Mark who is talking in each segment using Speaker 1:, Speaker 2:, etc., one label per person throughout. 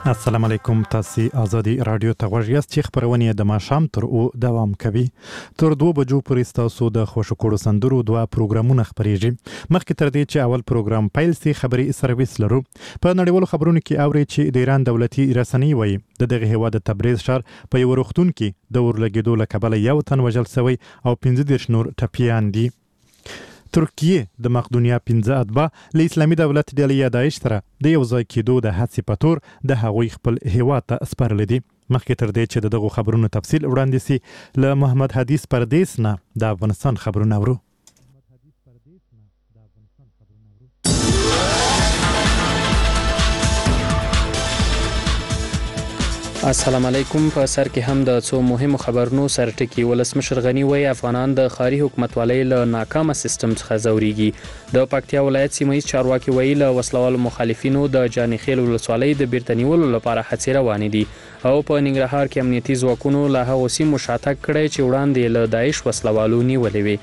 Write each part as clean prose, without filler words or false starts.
Speaker 1: السلام علیکم. تاسو آزادي رادیو ته غوږ یاست چې خبرونه د ماښام تر او دوام کوي. تر 2 بجو پورې تاسو د خوشکړو سندرو دوه پروګرامونه خبريږي. مخکې تر دې چې اول پروګرام پیل سي خبري سرویس لرو. په نړیوالو خبرونو کې اوري چې د ایران دولتي رسنۍ وایي د دغه هیواد تبریز شهر په یو روغتون کې د ورلګیدو له کبله یو تن وژل شوی او 15 نور ټپیان دي. ترکیه د مقدونیا 15 اتباع له اسلامي دولت ډلې داعش سره د یو ځای کېدو د هڅې په تور د هغوی خپل هیواد ته سپارل دي. مخکې تر دې چې دغه خبرونو تفصیل وړاندې سي له محمد حدیث پردیس نه د افغانستان خبرونه اورو.
Speaker 2: السلام علیکم. په سر کې هم د څو مهمو خبرونو سرټکی. ولسمشر غنی وایي افغانان د ښاري حکومتولۍ له ناکامه سیستم څخه ځوريږي. د پکتیا ولایت سیمه‌ییز چارواکي وایي له وسلوالو مخالفینو د جانخیل ولسوالۍ د بیرته نیولو لپاره هڅې روانې دي او په ننګرهار کې امنیتي ځواکونو له هغو سیمو شاتګ کړی چې وړاندې له داعش وسلوالو نیولې وي.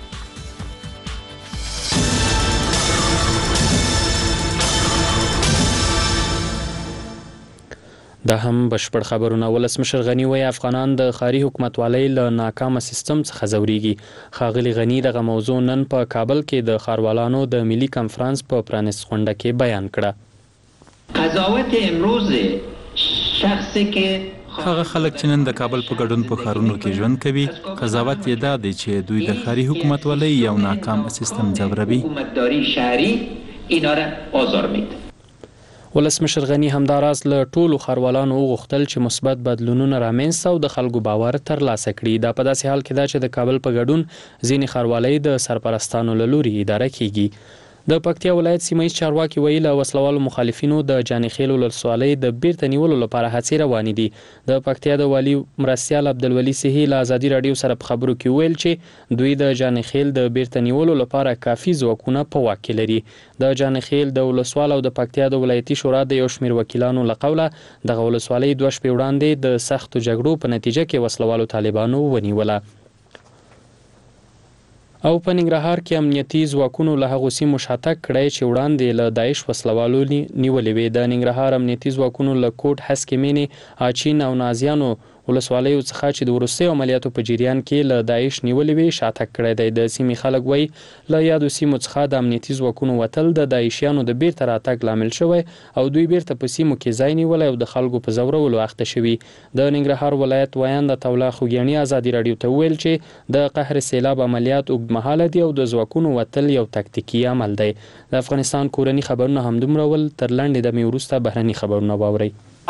Speaker 2: دا هم بشپړ خبرونه. ولسمشر غنی وایي افغانان د ښاري حکومتولۍ له ناکامه سیستم څخه ځوريږي. ښاغلي غنی دغه موضوع نن په کابل کې د ښاروالانو د ملي کنفرانس په پرانیست غونډه کې بیان کړه.
Speaker 3: قضاوت امروز شخصی که
Speaker 4: هغه خلک چې نن د کابل په ګډون په ښارونو کې ژوند کوي قضاوت یې دا دی چې دوی د ښاري حکومتولۍ یو ناکام سیستم ځوروي.
Speaker 3: حکومتداری شهری اینا را آزار میده.
Speaker 2: ولسمشر غنی همداراز له ټولو ښاروالانو وغوښتل چې مثبت بدلونونه رامنځته او د خلکو باور ترلاسه کړي. دا په داسې حال کې ده چې د کابل په ګډون ځینې ښاروالۍ د سرپرستانو له لوري اداره کیږي. د پکتیا ولایت سیمه‌ییز چارواکي وایي له وسلوالو مخالفینو د جانخیل ولسوالۍ د بیرته نیولو لپاره هڅې روانې دي. د پکتیا د والي مرستیال عبدالولي سیحي له آزادي رادیو سره په خبرو کې ویل چې دوی د جانخیل د بیرته نیولو لپاره کافي ځواکونه په واک کې لري. د جانخیل د ولسوال او د پکتیا د ولایتي شورا د یو شمېر وکیلانو له قوله دغه ولسوالۍ 2 شپې وړاندې د سختو جګړو په نتیجه کې وسلوالو طالبانو ونیوله. او په ننګرهار کې امنیتي ځواکونو له هغو سیمو شاتګ کړی چې وړاندې له داعش وسلوالو نیولې وې. د ننګرهار امنیتي ځواکونو له کوټ هسکې مینې اچین او نازیانو ولسوالیو څخه چې د وروستیو عملیاتو په جریان کې له داعش نیولې وې شاتګ کړی دی. د سیمې خلک وایي له یادو سیمو څخه د امنیتي ځواکونو وتل د داعشیانو د بیرته راتګ لامل شوی او دوی بیرته په سیمو کې ځای نیولی او د خلکو په ځورولو اخته شوي. د ننګرهار ولایت ویاند طوله خوږیاڼي آزادي رادیو ته وویل چې د قهر سیلاب عملیات اوږدمهاله دي او د ځواکونو وتل یو تکتیکي عمل دی. د افغانستان کورني خبرونه همدومره ول. تر لنډې دمې وروسته بهرني خبرونه واورئ.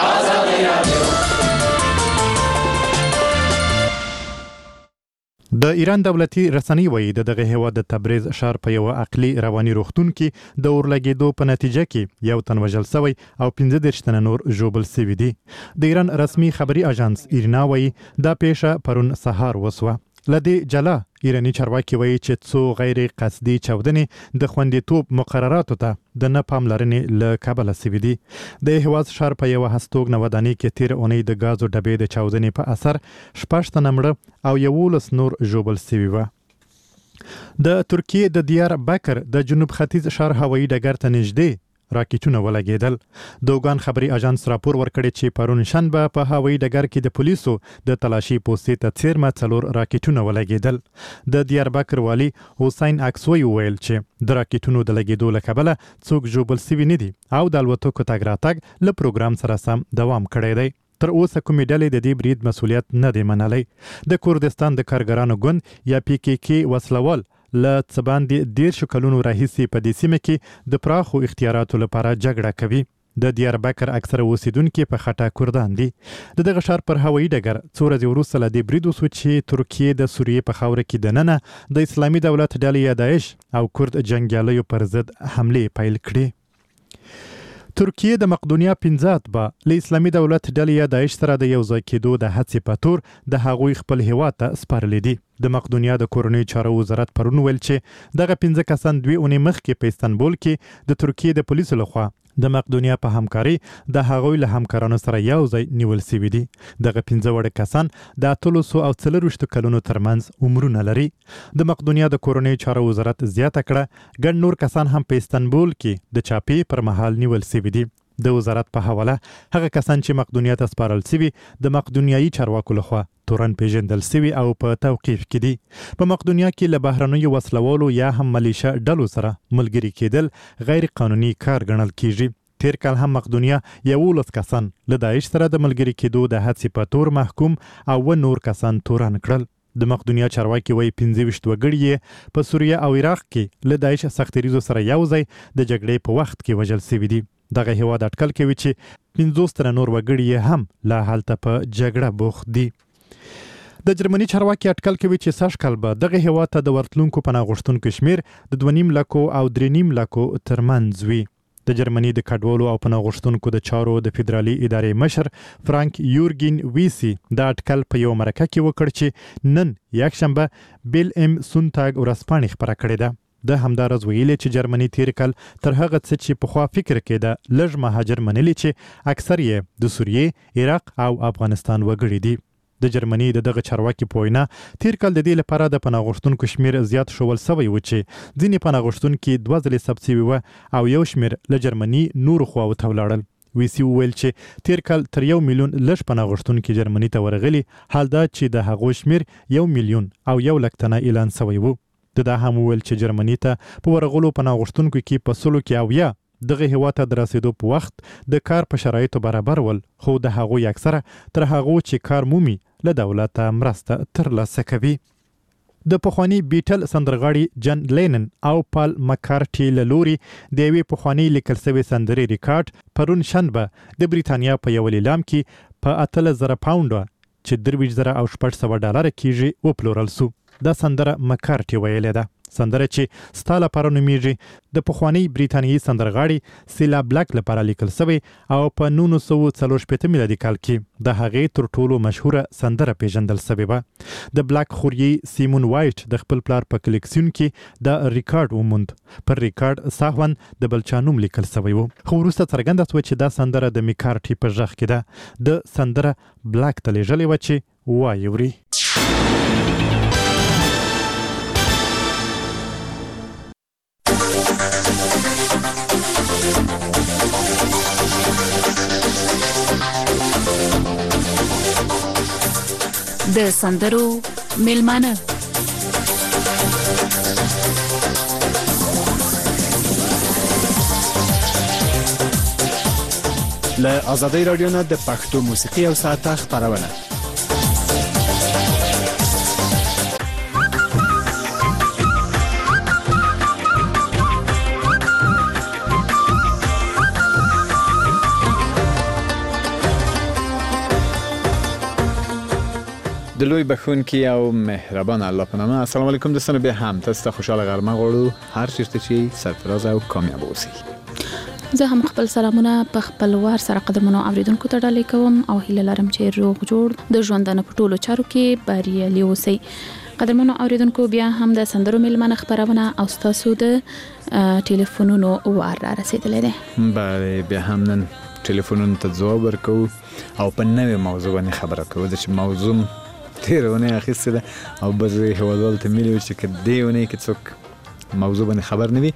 Speaker 1: د ایران دولتي رسنۍ وایي د دغه هیواد د تبریز شهر په یو عقلي رواني روغتون کې د اورلګیدو په نتیجه کې یو تن وژل شوی او 15 تنه نور ژوبل شوي دي. د ایران رسمي خبري اژانس ایرنا وایي دا پیښه پرون سهار وسوه. لدی جلا ایرانی چارواکي وایي چې څو غیر قصدي چاودنې د خوندیتوب مقرراتو ته د نه پاملرنې له کبله شوي دي. د هیواز شهر په یوه هستوګنه ودانۍ کې تیر اونۍ د ګازو ډبې د چاودنې په اثر 6 تنه مړه او 11 نور ژوبل شوي وه. د ترکیه د دیار بکر د جنوب ختیځ شهر هوایي ډګر ته نږدې راکټونه ولګېدل. د اوګان خبري اژانس راپور ورکړی چې پرون شنبه په هوایي ډګر کې د پولیسو د تلاشي پوستې ته څیرمه 4 راکټونه ولګېدل. د دیاربکر والي حسین اکسوی ویل چې د راکټونو د لګېدو له کبله څوک ژوبل شوي نه دي او د الوتکو تګ راتګ له پروګرام سره سم دوام کړی دی. تر اوسه کومې ډلې د دې برید مسؤلیت نه دی منلی. د کوردستان د کارګرانو ګوند یا PKK وسلوال له څه باندې 10 کلونو راهیسې په دې سیمه کې د پراخو اختیاراتو لپاره جګړه کوي. د دیاربکر اکثره اوسیدونکي په خټه کردان دي. د دغه ښار پر هوایي ډګر څو ورځې وروسته له دې برید وسو چې ترکیه د سوریې په خاوره کې دننه د اسلامي دولت ډلې داعش او کورد جنګیالیو پر ضد حملې پیل کړې. ترکیه د مقدونیا 15 اتباع له اسلامي دولت ډلې داعش سره د یو ځای کېدو د هڅې په تور د هغوی خپل هیواد ته سپارلي دي. د مقدونیا د کورنۍ چارو وزارت پرون ویل چې دغه 15 کسان 2 اونۍ مخکې په استانبول کې د ترکیه د پولیسو لخوا د مقدونیا په همکاري د هغوی له همکارانو سره یو ځای نیول شوي دي. دغه 15 وړه کسان د 340 کلونو ترمنځ عمرونه لري. د مقدونیا د کورنۍ چارو وزارت زیاته کړه ګڼ نور کسان هم په استانبول کې د چاپی پر مهال نیول شوي دي. د وزارت په حواله هغه کسان چې مقدونیت سپارل سوي د مقدونیایي چارواکو لخوا تورن پیژندل سوي او په توقیف کې دي. په مقدونیا کې له بهرنیو وسلوالو یا هم ملیشه ډلو سره ملګري کېدل غیر قانوني کار ګڼل کیږي. تیر کال هم مقدونیا 11 کسان له داعش سره د ملګري کېدو د هڅې په تور محکوم او نور کسان تورن کړل. د مقدونیا چارواکي وایي 25 وګړي په سوریه او عراق کې له داعش سختریزو سره یوځای د جګړې په وخت کې وژل شوي دي. دغه هیواد اټکل کوي چې 50 تر نور وګړي هم لا هلته په جګړه بوخت دي. د جرمني چارواکي اټکل کوي چې سږ کال به دغه هیواد ته د ورتلونکو پناه غوښتونکو شمیر د 2.5 لکو او 3.5 لکو ترمنځ وي. د جرمني د کډوالو او پناه غوښتونکو د چارو د فدرالي ادارې مشر فرانک یورګین ویسی د اټکل په یو مرکه کې وکړ چې نن یکشنبه بیل ام سونتاګ ورځپاڼې خبره کړې ده. د همدارز ویلي چې جرمني تیر کال تر هغه څه چې پخوا فکر کېده لږ مهاجر منلي چې اکثر یې د سوریې، عراق او افغانستان وګړي دي. د جرمني دغه چارواکي په وینا تیر کال د دې لپاره د پناه غوښتونکو شمیر زیات شول سوی و چې ځینې پناه غوښتونکي 2 ځلې ثبت شوي و او یو شمیر له جرمني نورو خواوو ته ولاړل. ویسی وویل چې تیر کال تر 1 میلیون لږ پناه غوښتونکي جرمني ته ورغلي، حال دا چې د هغو شمیر 1 میلیون او 1 لک تنه اعلان سوی و. دا هم وویل چې جرمني ته په ورغلو پناه غوښتونکو کې په سلو کې او دغه هیواد ته د رسیدو په وخت د کار په شرایطو برابر ول، خو د هغوی اکثره تر هغو چې کار مومي له دولته مرسته ترلاسه کوي. د پخوانی بیټل سندرغاړي جن لینن او پال مکارټي له لوري د یوې پخوانی لیکل شوی سندرې ریکارډ پرون شنبه د بریتانیا په یو لیلام کې په 8000 پاونډ چې 23,000 او 600 ډالر کېږي وپلورل سو. دا سندره مکارټي ویلې ده. سندره چې ستاله پر نومیږي د پخوانی بریتانیایی سندرغاړي سیلا بلاک لپاره لیکل شوی او په 1940 میلادي کال کې د هغې تر ټولو مشهوره سندره پیژندل شوی و. د بلاک خوريي سیمون وایټ د خپل پلار په کلیکسیون کې د ریکارډ وموند. پر ریکارډ ساهون د بلچانوم لیکل شوی و، خو وروسته څرګنده شوه چې دا سندره د میکارټي په ژغ کې ده. د سندره بلاک ته لیږلې و چې وایي وري.
Speaker 5: د سندرو میلمانه
Speaker 6: له آزادۍ رادیو نه د پښتو موسیقي او ساعته خبرونه. د لوی بخښونکي او مهربان الله په نامه. السلام علیکم دوستان، بیا هم تاسو ته خوشاله غرمه غواړو، هر چیرته چې سرفراز او کامیاب اوسئ.
Speaker 7: زه هم خپل سلامونه په خپل وار سره قدرمنو اوریدونکو ته ډالۍ کوم او هیله لرم چې روغ جوړ د ژوندانه په ټولو چارو کې بریالي اوسئ. قدرمنو اوریدونکو، بیا هم د سندرو میلمانه خبرونه او تاسو د ټلیفونونو وار را رسیدلې ده.
Speaker 6: بله، بیا هم نن ټلیفونونو ته ځواب ورکو او په نوې موضوع باندې خبره کوو. چې موضوع تیرونه اخیسته ده او بعضی هوادوال ته ملي چې کدیونه کې څوک موضوع باندې خبر نه وي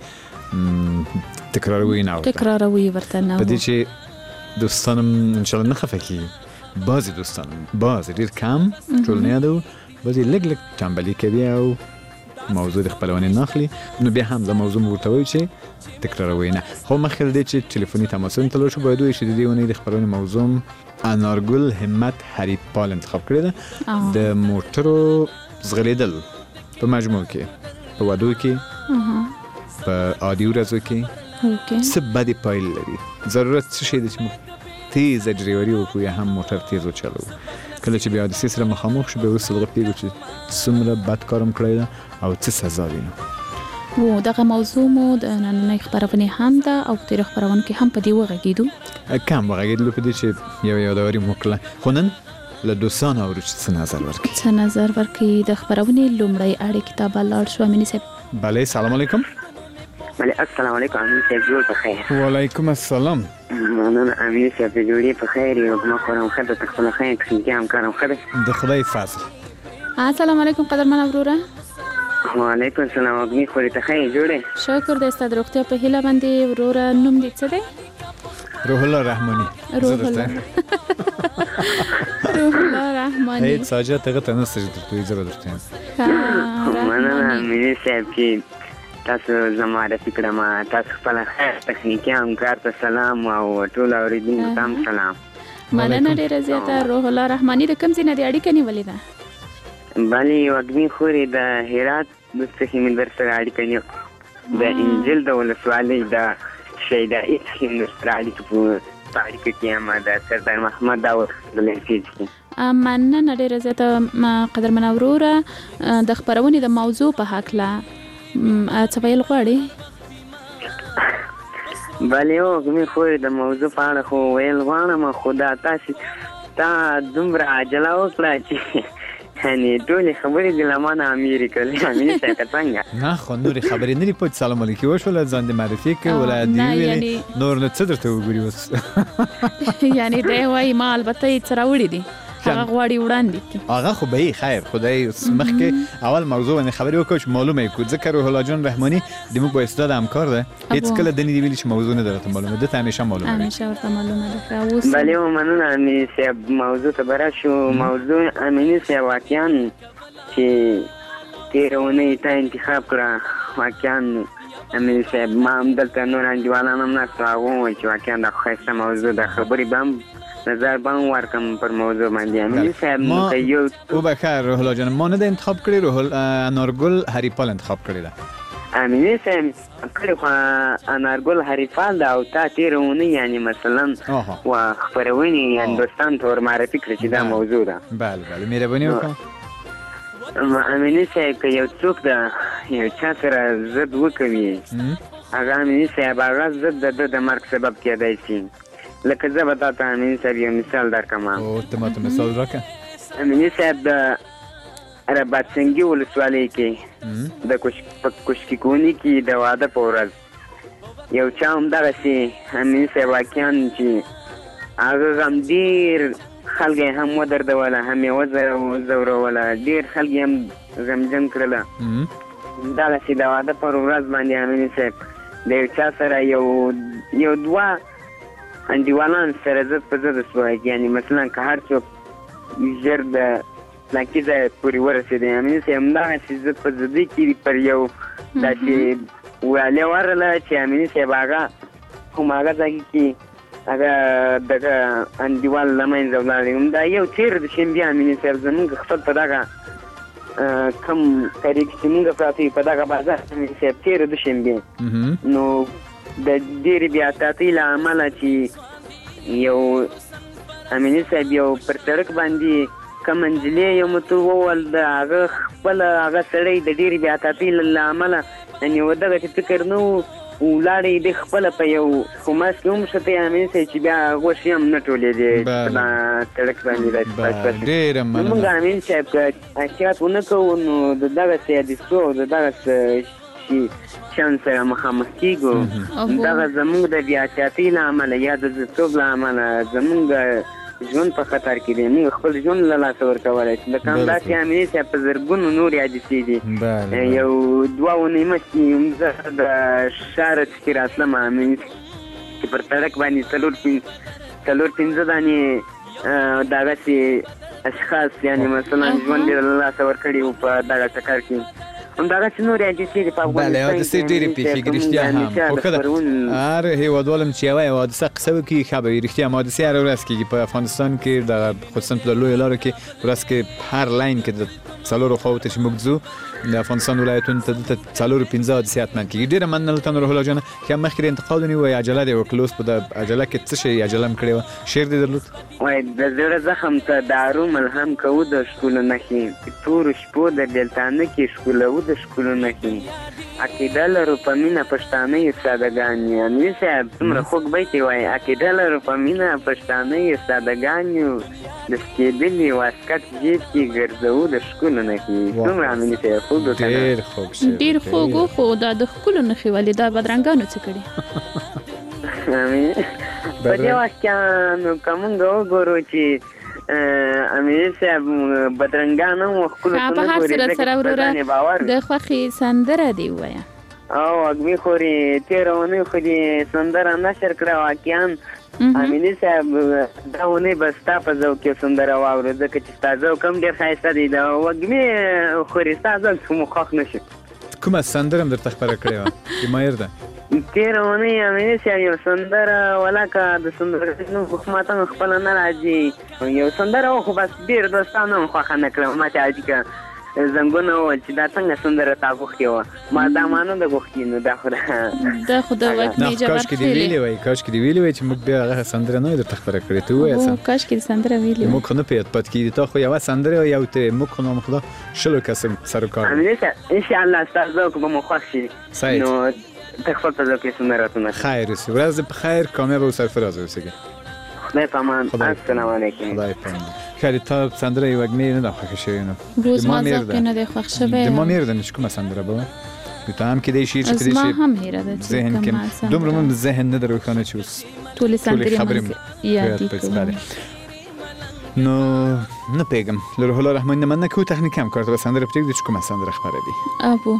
Speaker 6: تکراروي ورته نه. په دې چې دوستانم ان شاء الله نه خفه کی، بعضی دوستان ډیر کم ټولنه ده، بعضی لګ چمبلي کوي او موضوع د خپلوانې ناخلي، نو بیا هم د موضوع ورته وي چې تکراروي نه. خو مخکې دې چې ټلیفوني تماسونه تلو شو، باید وي چې د دې ونې د خپلوانې موضوع انارګل همت هریپال انتخاب کړی ده. د موټرو زغلیدل په مجموع کې، په ودو کې، په عادي ورځو کې څه بدې پایلې لري. ضرورت څه شی دی چې موږ تیزه ډریوري وکړو یا هم موټر تیز وچلوو. کله چې بیا حادثې سره مخامخ شو، بیا وروسته دغه پوهېږو چې څومره بد کار هم کړی ده او څه سزا وینو.
Speaker 7: و دغه موضوع مو د نننۍ خبرونې هم ده او په تېرو خبرونو کې هم په دې وغږېدو.
Speaker 6: کم وغږېدلو په دې چې یو یادواري مو وکړله. خو نن له دوستانو اورو چې څه نظر ورکړي. د خبرونې لومړی اړیکې ته به لاړ شو. امیني صاحب. بله، سلام علیکم.
Speaker 8: السلام علیکم امین صاحب، جوړ په خیر.
Speaker 6: وعلیکم السلام.
Speaker 8: مننه امین صاحب، جوړې په خیر یو. ما خورم ښه ده، خپل خیر کې هم کارم ښه ده.
Speaker 6: د خدای فضل.
Speaker 7: السلام علیکم قدرمن وروره.
Speaker 8: وعلیکم السلام. اګنی خوري ته خیر جوړې.
Speaker 7: شکر دې ستاسو روغتیا په هیله باندې وروره. نوم دې څه دی؟
Speaker 6: روح الله رحمانی
Speaker 7: روح الله رحمانی
Speaker 6: هیڅ حاجت هغه ته نشته چې درته زه به درته
Speaker 8: مننه امیني صاحب چې تاسو زما معرفي کړم. تاسو خپل تخنیکي همکار ته سلام او ټول اوریدونکو ته هم سلام.
Speaker 7: مننه ډېره زیاته. روح الله رحمانی د کوم ځای نه دې اړیکه نیولې ده؟
Speaker 8: بلې وږمې خورې د هرات څخه مې در سره اړیکه نیولې، د انجیل د ولسوالۍ د شهیدائي څخه مې در سره اړیکه په اړیکه کې یم د سردار محمد داود لنفیز کې.
Speaker 7: مننه ډېره زیاته قدرمنه وروره. د خپرونې د موضوع په هکله څه ویل غواړې؟
Speaker 8: بلې وږمې خورې د موضوع په اړه خو ویل غواړم، خو دا تاسې تا دومره عجله وکړه چې یعنې ټولې خبرې دې له ما نه امېرې کړلې. امیني صاحب که څنګه؟
Speaker 6: نه خو نورې خبرې نه دي پوه چې سلام علیکم وشوله، ځان دې معرفي کړې ولا دې وویلې نور نو څه درته وګوري اوس؟
Speaker 7: یعنې دی وایي ما البته یې څه راوړي دي هغه غواړي وړاندې کړي.
Speaker 6: هغه خو به یې خیر خدای مخکې اول موضوع باندې خبرې وکړو چې معلومه یې کړو، ځکه روح الله جان رحماني زموږ با استاد همکار ده، هېڅ کله دې نه دي ویلي چې موضوع نه درته معلومه ده، ته همیشه معلومه وي.
Speaker 7: همیشه ورته معلومه ده.
Speaker 8: بلې مننه امیني صاحب. موضوع ته به راشو. موضوع امیني صاحب واقعا چې تېره اونۍ تا انتخاب کړه، واقعا امیني صاحب ما هم دلته نور انډیوالان هم ناست هغه وویل چې واقعا دا ښایسته موضوع ده، خبرې به هم نظر به هم ورکړم پر موضوع باندې. امیني صاحب
Speaker 6: وبخیر روح الله جان، ما نه ده انتخاب کړې، روح انارګل هریپال انتخاب کړې ده.
Speaker 8: امیني صاحب کړې خو انارګل هریپال ده او تا تېره اونۍ یعنې مثلا و خپرونې یعنې دوستانو ته ور معرفي کړه چې دا موضوع ده.
Speaker 6: بله بله مهرباني وکړه.
Speaker 8: امیني صاحب که یو څوک د یو چا سره ضد وکوي هغه امیني صاحب هغه ضد د ده د مرګ سبب کېدی شي. لکه زه به تا ته امیني صاحب یو مثال درکړم.
Speaker 6: ته ماته مثال راکړه.
Speaker 8: امیني صاحب د رباط سنګي ولسوالۍ کې د کوشکي کوني کې د واده په ورځ یو چا همدغسې امیني صاحب واقعا چې هغه غم ډېر خلک یې هم ودردوله، هم یې وځوروله، ډېر خلک یې هم غمجن کړله. دغسې د واده پر ورځ باندې امیني صاحب د یو چا سره یو دوه انډیوالان سره ضد په ضد شوی، یعنې مثلا که هر څوک ژر د فلانکي ځای پورې ورسېدی، امیني صاحب همدغسې ضد په ضدۍ کې پر یو داسې ویالې ورله چې امیني صاحب هغه هماغه ځای کې هغه دغه انډیوال له منځه ولاړې. همدا یو تېر د شنبې امیني صاحب زمونږ خپل په دغه کوم طریق چې مونږ پراته یو په دغه بازار امیني صاحب تېره د شنبې نو د ډېرې بې احتیاطۍ له امله چې یو امیني صاحب یو پر سړک باندې کوم نجلۍ یو مته وویل د هغه خپله هغه سړی د ډېرې بې احتیاطۍ له امله یعنې و دغسې فکر نه و ولاړې دې خپله په یو خماس کې وموښتې امیني صاحب چې بیا غوښې هم نه ټولېدې په سړک باندې مونږ امیني صاحب که احتیاط ونه کوو نو د دغسې حادثو او د دغسې شیانو سره مخامخ کېږو. دغه زمونږ د بې احتیاطۍ له امله یا د ضدتوب له امله زمونږ ژوند په خطر کې دی، موږ خپل ژوند له لاسه ورکولی شو. لکه همداسې امیني صاحب په زرګونو نورې حادثې دي. یو دوه اونۍ مخکې زه د ښاره څخې راتلم امیني چې پر سړک باندې څلور پنځه دانې دغسې اشخاص یعنې مثلا ژوند یې له لاسه ورکړي وو په دغه چکر کې. همدغسې نورې حادثې دي په افغانستان کې.
Speaker 6: بله حادثې ډېرې پېښېږي رښتیا هم، خو ښه ده هر هېوادوال هم چې یوه حادثه قصه وکړي ښه به وي. رښتیا هم حادثې هره ورځ کېږي په افغانستان کې، دغه خصوصا په لویو لارو کې ورځ کې هر لاین کې د څلورو خواو ته چې موږ ځو د افغانستان ولایتونو ته دلته څلورو پنځه حادثې حتما کېږي. ډېره مننه له تاسو روح الله جانه. ښه مخکې د انتقال ونیوئ عجله دې وکړله، اوس په د عجله کې څه شی عجله هم کړې وه، شعر دې درلود؟
Speaker 8: وایي د زړه زخم ته دارو ملهم کوو د ښکلو نښې، تورو شپو د بېلتانه کې ښکلوو د ښکلو نښې، عقیده لرو په مینه پښتانه یې سادهګان یو. امیني صاحب څومره خوږ بیت یې وایي، عقیده لرو په مینه پښتانه یې سادهګان یو، د سکېدلي واسکټ جیب کې ګرځوو د ښکلو نښې. څومره امیني صاحب خوږ و که نه؟
Speaker 7: ډېر خوږ و، خو دا د ښکلو نښې ولې دا بدرنګانو څه کړي؟
Speaker 8: په دې وخت کې نو که مونږ وګورو چې امیني صاحب بدرنګان هم ښکلو ته نه ګوري،
Speaker 7: سره وروره د خوښې سندره دې ووایه.
Speaker 8: او اګمی خوري تیرونه خو دې سندره نشر کړه واقعا امینی صاحب دا ونه بستا په ځو کې سندره واورو ځکه چې تاسو کوم ډیر خایسته دی دا وګمی خوري تاسو کوم خوښ نشي
Speaker 6: کومه سندره هم درته خبره کړې و د مایر ده
Speaker 8: تیرونه امینی صاحب یو سندره ولاکه د سندره نو حکومت خپل نه راځي یو سندره خو بس ډیر دوستانو خوښ نه کړم ما ته اځکه زنګونه و چې دا څنګه سندره تا غوښتي و ما دا مانو د غوښتي نو دا خو
Speaker 7: د وخت نه جواب
Speaker 6: کاش کې دی ویلې وای چې موږ بیا هغه سندره نه درته خبره کړې ته وای
Speaker 7: او کاش کې سندره ویلې
Speaker 6: موږ نه پېد پات کې ته خو یو سندره یو ته موږ نو خدا شلو کسم سرکار
Speaker 8: ان شاء الله تاسو کوم خوښ شي نو تخفل ته کې سندره ته
Speaker 6: خیر اوسې ورځ په خیر کامیاب او سرفراز اوسې
Speaker 8: خدای پامان السلام علیکم
Speaker 6: خدای پامان خیلی تا سندره وگمی نه خوښ شوی نو
Speaker 7: روز ما ذوق نه دی خوښ شوی
Speaker 6: د ما میرده نشکم سندره با تو هم که دی شیر چې دی
Speaker 7: ما هم هیره ده
Speaker 6: ذهن کې دومره من ذهن نه درو کنه چې اوس
Speaker 7: ټول سندره یادی کوم
Speaker 6: نو نه پیغام له الله رحمان من کو تکنیک هم کارت به سندره پرېږدي چې کومه سندره خبره دی
Speaker 7: ابو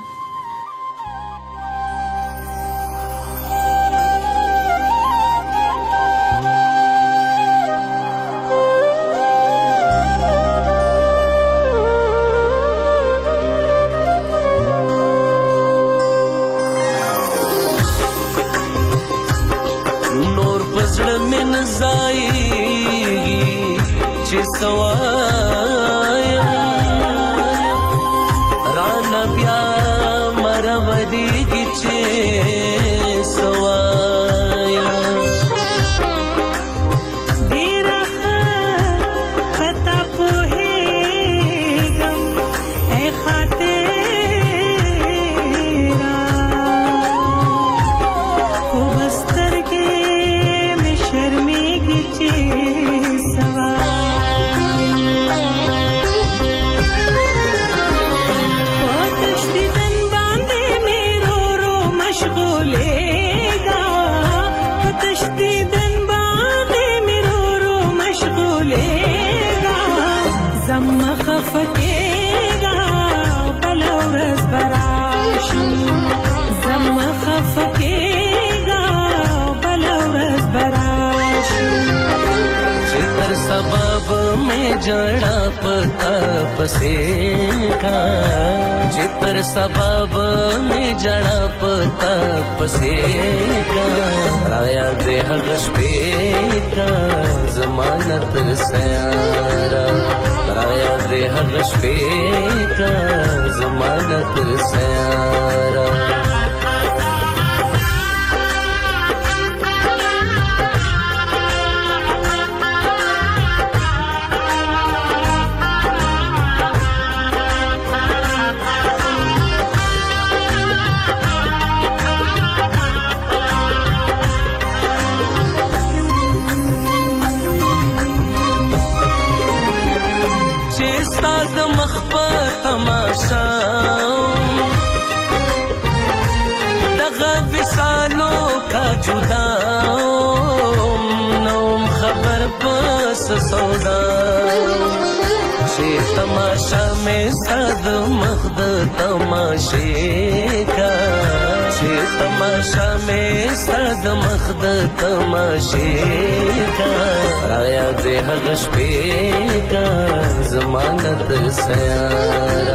Speaker 9: जड़ा पता पसेगा जितर सबब में जड़ा पता पसेगा राया दे हगश पेगा जमानत सयारा राया दे हगश पेगा जमानत सयारा दगा विसालों का जुदा नौम खबर बस सौदा शे तमाशा में सद मखद तमाशे का शे तमाशा में सद मखद तमाशे का राया दे हगश पे का जमानत सयारा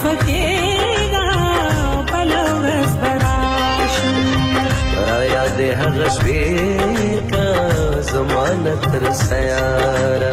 Speaker 9: خفقېږه بله ورځ به راشي رایادې هغه شپې که زما نه تر سیاره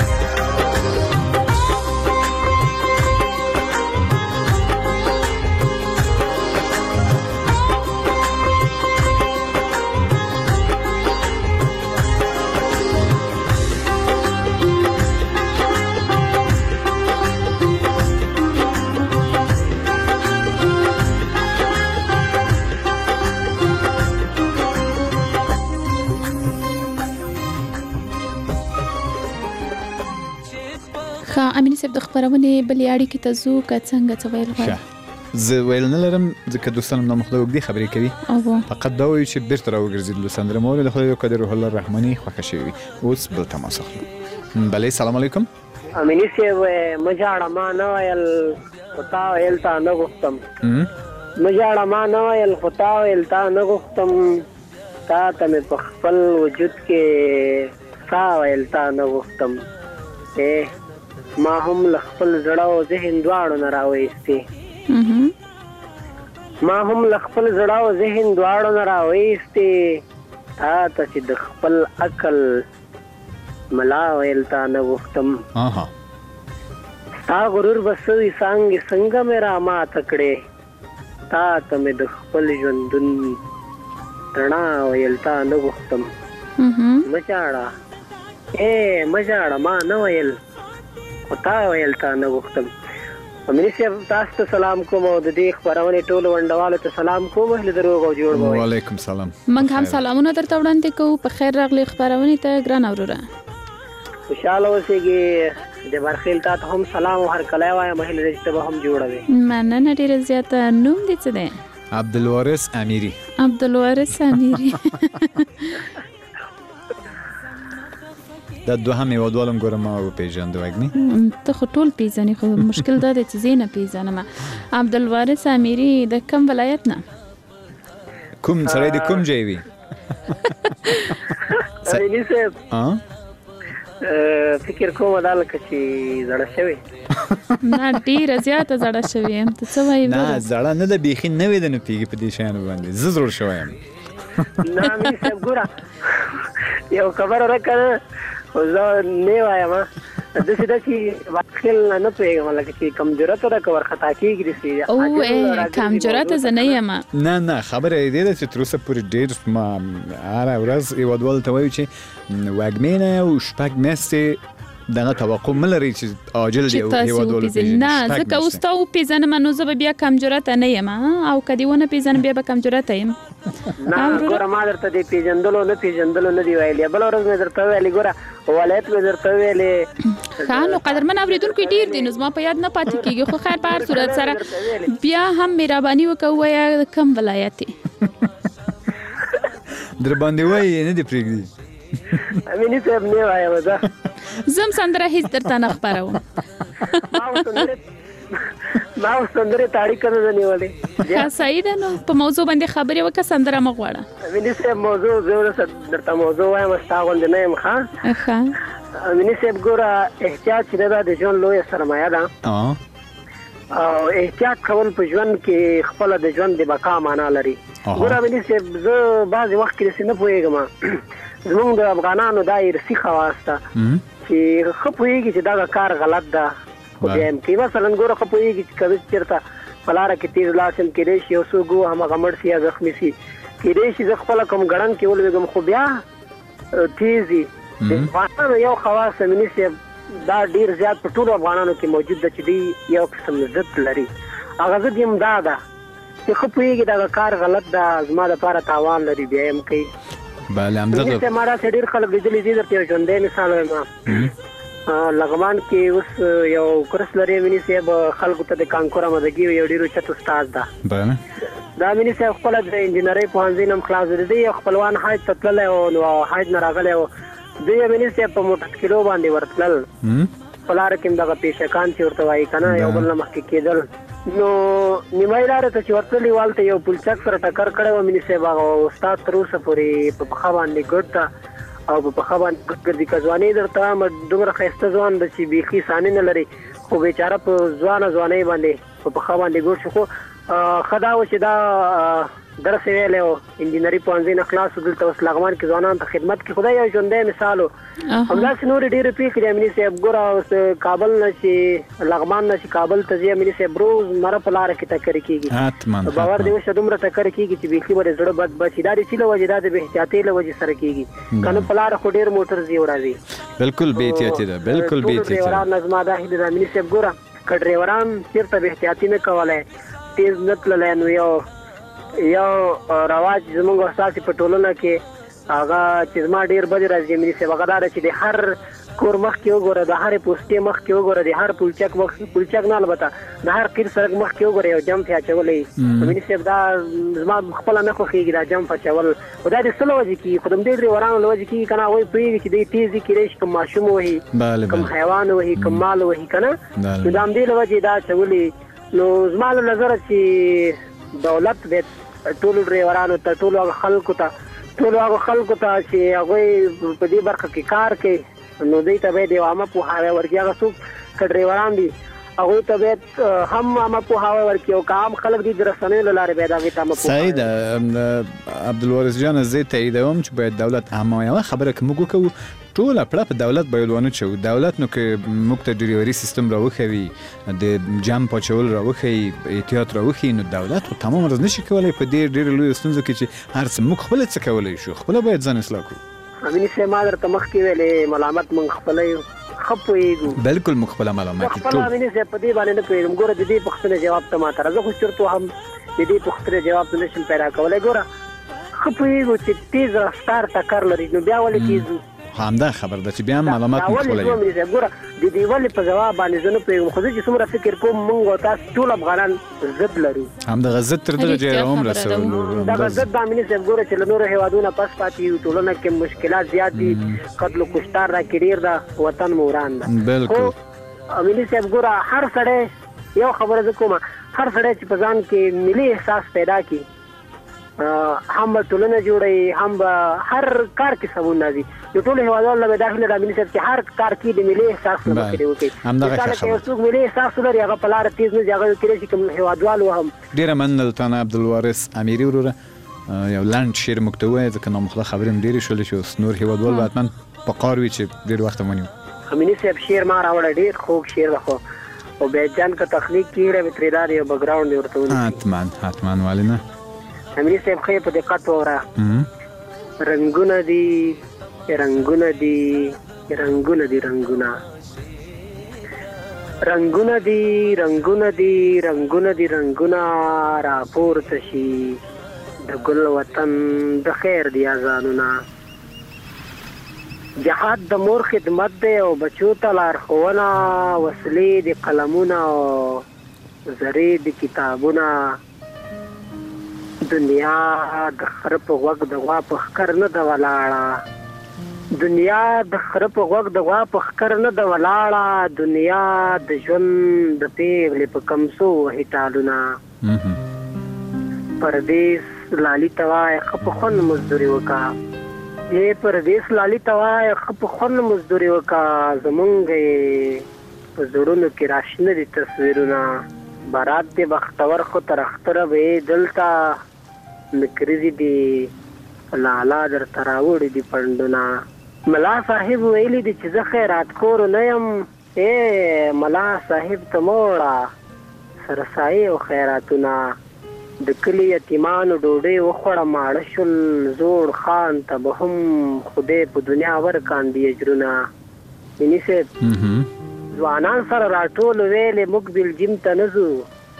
Speaker 7: امین صاحب د خبرونې بلې اړیکې ته ځو که څنګه څه ویل غواړئ؟
Speaker 6: زه ویل نه لرم ځکه دوستان هم نامخته اوږدې خبرې کوي فقط دا وایو چې بیرته راوګرځېدلو سندره مو د خدای د روح الله الرحمني خوښه شوې اوس بل تماس اخلو بلې سلام علیکم
Speaker 10: امیني صاحب مه ژاړه ما نه ویل خو تا ویل تا نه غوښتم مه ژاړه ما نه ویل خو تا ویل تا نه غوښتم تا ته مې په خپل وجود کې سا ویل تا نه غوښتم ما هم له خپل زړه او ذهن دواړو نه راویستې ما هم له خپل زړه او ذهن دواړو نه راویستې تا ته چې د خپل عقل ملا ویل تا نه غوښتم ستا غرور به سوي څانګې څنګه مې راماته کړې تا ته مې د خپل ژوندون رڼا ویل تا نه غوښتم مه ژاړه مه ژاړه ما نه ویل خو تا ویل تا نه غوښتم امیني صاحب تاسو ته سلام کوم او د دې خپرونې ټولو ونډوالو ته سلام کوم هیله د روغ او جوړ به وي
Speaker 6: وعلیکم سلام
Speaker 7: موږ هم سلامونه درته وړاندې کوو په خیر راغلی خپرونې ته ګران اوروره
Speaker 10: خوشحاله اوسېږي د برخیل تا ته هم سلام او هرکلی وایم هیله ده چې ته به هم جوړه وې
Speaker 7: مننه ډېره زیاته نوم دې څه دی
Speaker 6: عبدالوارث امیری دا دوهم هیوادوالم ګوره ما وپېژانده وږمې
Speaker 7: ته خو ټول پېژنې خو مشکل دا دی چې زه یې نه پېژنم عبدالوارث امیري د کوم ولایت نه
Speaker 6: کوم سړی د کوم ځای وي
Speaker 10: امیني صاحب فکر کوم دا لکه چې زړه شوې
Speaker 7: نه ډېره زیاته زړه شوې یم ته څه وایې
Speaker 6: نه زړه نه ده بیخي نوې ده نو پوهېږي په دې شیانو باندې زه زوړ شوی یم
Speaker 10: نه امیني صاحب ګوره یو خبره راکړه خو زه نه وایم داسې ده چې واخل نه پوهېږم لکه چې کمجرته ده که ورخطا کېږي داسې
Speaker 7: او کمجرته زه نه یم
Speaker 6: نه خبره یې دې ده چې تر اوسه پورې ډېر ما هره ورځ هیوادوالو ته وایو چې وږمې نه او شپږ میاشتې دغه توقع مه لرئ چې عاجل دی هیوادوالو پېژني
Speaker 7: نه ځکه اوس تا وپېژنم نو زه به بیا کمجرته نه یم او که دې ونه پېژنم بیا به کمجرته یم
Speaker 10: نه ګوره ما درته د پېژندلو نه پېژندلو نه دي ویلي بله ورځ مې درته ویلې ګوره ولایت مې درته ویلې
Speaker 7: ښه نو قدرمن اورېدونکي ډېر دي نو زما په یاد نه پاتې کېږي خو خیر په هر صورت سره بیا هم مهرباني وکړه ووایه کوم ولایت دی
Speaker 6: در باندې وایي نه دې پرېږدي
Speaker 10: امیني صاحب نه وایم زه
Speaker 7: زم سندره هیڅ درته نه خپروم
Speaker 10: ما اوس سندرې تاړیکه نه ده نیولې
Speaker 7: صحیح ده نو په موضوع باندې خبرې وکړه سندره مه غواړه
Speaker 10: امیني صاحب موضوع زه درته موضوع وایم ستا غوندې نه یم ښه امیني صاحب ګوره احتیاط چې ده دا د ژوند لویه سرمایه ده او احتیاط کول په ژوند کې خپله د ژوند د بقا معنا لري ګوره امیني صاحب زه بعضې وخت کې داسې نه پوهېږم زمونږ د افغانانو دا ارثي خواص ده چې ښه پوهېږي چې دا کار غلط ده خو بیا هم کوي مثلا ګوره ښه پوهېږي چې که زه چېرته په لاره کې تېز لاړ شم کېدای شي یو څوک همغه مړ شي یا زخمي شي کېدای شي زه خپله کوم ګړنګ کې ولوېږم خو بیا تېز وي د افغانانو یو خواص امیني صاحب دا ډېر زیات په ټولو افغانانو کې موجود ده چې دوی یو قسم ضد لري هغه ضد یې هم دا ده چې ښه پوهېږي دغه کار غلط ده زما دپاره تاوان لري بیا یې هم کوي
Speaker 6: بله همدغه
Speaker 10: ما داسې ډېر خلک لیدلي دي درته یو ژوندی مثال وایم لغمان کې اوس یو کورس لري امیني صاحب خلکو ته د کانکور آمادګي یو ډېر اوچت استاد ده دا امیني صاحب خپله د انجینرۍ پوهنځي نه هم خلاص دی دی یو خپلوان حج ته تللی و نو حج نه راغلی و دوی امیني صاحب په موټر کیلو باندې ورتلل په لاره کې هم دغه پیشکان چې ورته وایي که نه یو بل نه مخکې کېدل نو نیمایي لارې ته چې ورتللي والته یو پلچک سره ټکر کړی و امیني صاحب هغه استاد تر اوسه پورې په پښه باندې ګډ ده او په پښه باندې ګډ ګرځي که ځواني درته وایم دومره ښایسته ځوان ده چې بیخي ثاني نه لري خو بېچاره په ځوانه ځوانۍ باندې په خوا باندې ګور شو خو خدا و چې دا درس ویل او انجینری پوهنځي نه خلاص دلته اوس لغمان کې ځوانان ته خدمت کې خدای یو ژوندی مثال همداسې نور ډېرې پیښې دي امیني صاحب ګوره اوس کابل نه چې لغمان نه چې کابل ته ځي امیني صاحب روز مره په لاره کې ټکرې کېږي باور دی اوس دومره ټکرې کېږي چې بیخي به زړه بد بچي دا د څه له وجې دا د بې احتیاطۍ له وجې سره کېږي که نه په لاره خو ډېر موټر ځي او راځي
Speaker 6: بالکل بې احتیاطي ده بالکل بې احتیاطي
Speaker 10: ډرایوران زما دا هیله ده امیني صاحب ګوره که ډرایوران چېرته بې احتیاطي نه کولی تیز نه تللی نو یو رواج زموږ استاد په ټولنه کې هغه چې زما ډیر بد راځي مې څه وغدار چې د هر کور مخ کې وګوره د هر پوسټي مخ کې وګوره د هر پولچک نه البته د هر قیر سرک مخ کې وګوره یو جم ته اچولې مې څه دا زما خپل نه خوښیږي دا جم اچول خدای دې سلو وځي کې خدام دې ورانو لوځي کې کنه وای پری چې دې تیزی کې ریش کوم ماشوم وهي کوم حیوان وهي کوم مال وهي کنه نو دام دې لوځي دا چولې نو زما له نظر چې دولت به ټول ډرایورانو ته ټول خلکو ته چې هغه په دې برخه کې کار کوي نو دوی ته به د عامه پوهاوی ورکړي هغه څوک چې ډرایوران دي هغه ته به هم عامه پوهاوی ورکړي او کام خلک دي د رسنیو له لارې به دا غي تاسو
Speaker 6: سعید عبدالوارث جان زه تاییدوم چې باید دولت همایه خبره کوم کو ټول پړه په دولت بایلوانو چې دولت نو کې موږ ته ډریوري سیستم راوخوي د جام پچول راوخی احتیاط راوخی نو دولت تمام ورځ نشي کولای په دې ډېر لوی ستونزو کې چې هر څه موږ خپل څه کولای شو خپل باید ځان اصلاح کړو
Speaker 10: امیني سه ما درته مخکې ویلې ملامت موږ خپلې خپويګو
Speaker 6: بالکل موږ خپل ملامت
Speaker 10: ټول امیني سه په دې باندې نه پیږم ګوره د دې پښتنه جواب ته ما تر زه خو چرته هم د دې پښتنه جواب نشم پیدا کولای ګوره خپويګو چې تیز رفتار ټکر لري نو بیا ولې تیز
Speaker 6: همدا خبر ده چې بیا معلومات مخولای
Speaker 10: ګوره د دې ولې په جواب باندې زنه پیغام خو چې څومره فکر کوم مونږ تاسو ټول افغانان ضد لرو
Speaker 6: همدا غزت تر درجه هم رسول
Speaker 10: دا غزت د امنیت څخه ګوره چې نور هیوادونه پس پاتې ټولنه کې مشکلات زیات دي قتل او کشتار را کړیر دا وطن موران ده
Speaker 6: بالکل
Speaker 10: امنیت څخه ګوره هر سړی یو خبره کوم هر سړی چې په ځان کې ملي احساس پیدا کړي هم ټولنه جوړي هم هر کار کې سمون راځي یو ټول هیوادوال له داخله د امنیت چې هر کار کې د ملي احساس نه کوي
Speaker 6: همدا خبره
Speaker 10: یو څوک ملي احساس لري هغه په لار تیز نه ځای کې چې کوم هیوادوال هم
Speaker 6: ډیره مننه تانا عبدالوارث امیری وروره یو لاند شیر مکتوبه ځکه نو مخله خبرم ډیره شول چې نور هیوادوال حتمن په قار وی چې ډیر وخت مونږ
Speaker 10: امنیت صاحب شیر ما راوړ ډیر خوږ شیر راخو او به جان کا تخنیک کیره به تریدار یو بیک گراوند ورته
Speaker 6: حتمن والینه
Speaker 10: امیر صاحب خې په دقت وره رنگونه دي رنگونه دي رنگونه دي رنگونه رنگونه دي رنگونه دي رنگونه دي رنگونه را پورته شي د ګل وطن د خیر دی اذانونه جهاد د مور خدمت دی او بچو ته لارښوونه وسلې د قلمونه او زرې د کتابونه دنیا د خر په وګ د غوا په خکر نه د ولاړه دنیا د خر په وګ د غوا په خکر نه د ولاړه دنیا د ژوند د پیغلې په کمسو هټالونه پردیس لالی توای خپ خون مزدوري وکا یې پردیس لالی توای خپ خون مزدوري وکا زمونږ په زړونو کې راشنه دي تصویرونه بارات دی بختور خو تر اختره به دلتا نکریزی دی لالا در تراوړي دی پندونه ملا صاحب ویلی دی چې زه خیرات کور نه يم اے ملا صاحب ته موړه سرسای او خیراتونه د کلی یتیمانو ډوډۍ وخوړه ماړه شول زوړ خان ته به هم خدای په دنیا ورکاندي اجرونه یني صاحب ځوانان سره راټول ویلې موږ بلجیم ته نه ځو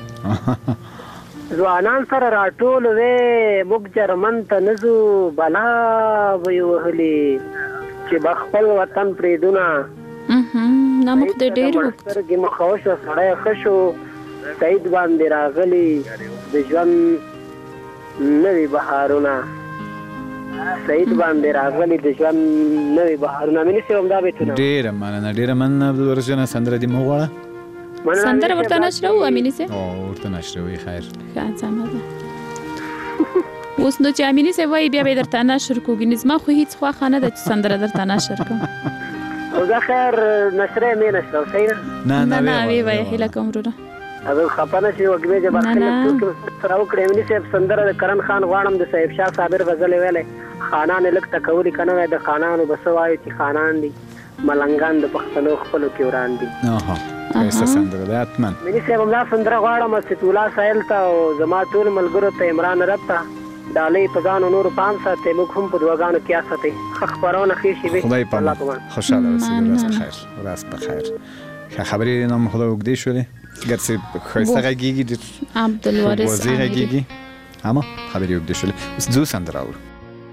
Speaker 10: ځوانان سره راټول وې موږ جرمن ته نه ځو بلا وی وهلي چې بخپل وطن پریدونه
Speaker 7: نامک د ډېر وخت
Speaker 10: کې مخاوش سړی خشو سعید باندې راغلی د ژوند نوی بهارونه سعید باندې راغلی د ژوند نوی بهارونه مې نشم دا بیتونه
Speaker 6: ډېر مننه عبدالوارث جان سندره دې مو غواړه
Speaker 7: سندره ورته نشرو امینی سه
Speaker 6: او ورته نشرو خیر
Speaker 7: ښه سمه ده اوس نو چې امینی سه وای بیا به درته نشر کوګی نظم خو هیڅ خو خانه د سندره درته نشر کوم
Speaker 10: او دا خیر نشره مې نشرو صحیح
Speaker 7: نه وی وای هله کوم وروره
Speaker 10: اول خپانه چې وګمه چې برخه څوک سره وکړې ونی صاحب سندره د کرن خان غواړم د صاحب شاه صابر غزل ویلې خانان لک تکوري کنه د خانانو بسوای چې خانان دي ملنګان د پښتنو خپل کې وران دي.
Speaker 6: ایسه سندره ده اتمن
Speaker 10: منی صاحب دا سندره غواړم چې تولا سایل ته او زما ټول ملګرو ته عمران رتا دالې پزانو نور پام ساتي موږ هم په دواګانو کې ساتي خبرونه خېشي به
Speaker 6: خدای په خوشاله اوسئ راز بخیر راز بخیر خبرې نام خدا وګدې شولې ګرځي خوسته غږیږي د
Speaker 7: عبدالوارث
Speaker 6: وزیر غږیږي اما خبرې وګدې شولې اوس زو سندره اورو.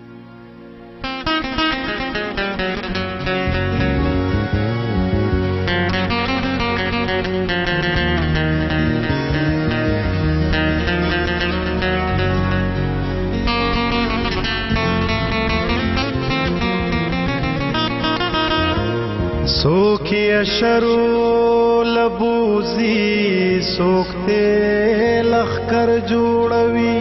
Speaker 11: سوکی اشرو لبوزی سوکتے لخکر جوڑوی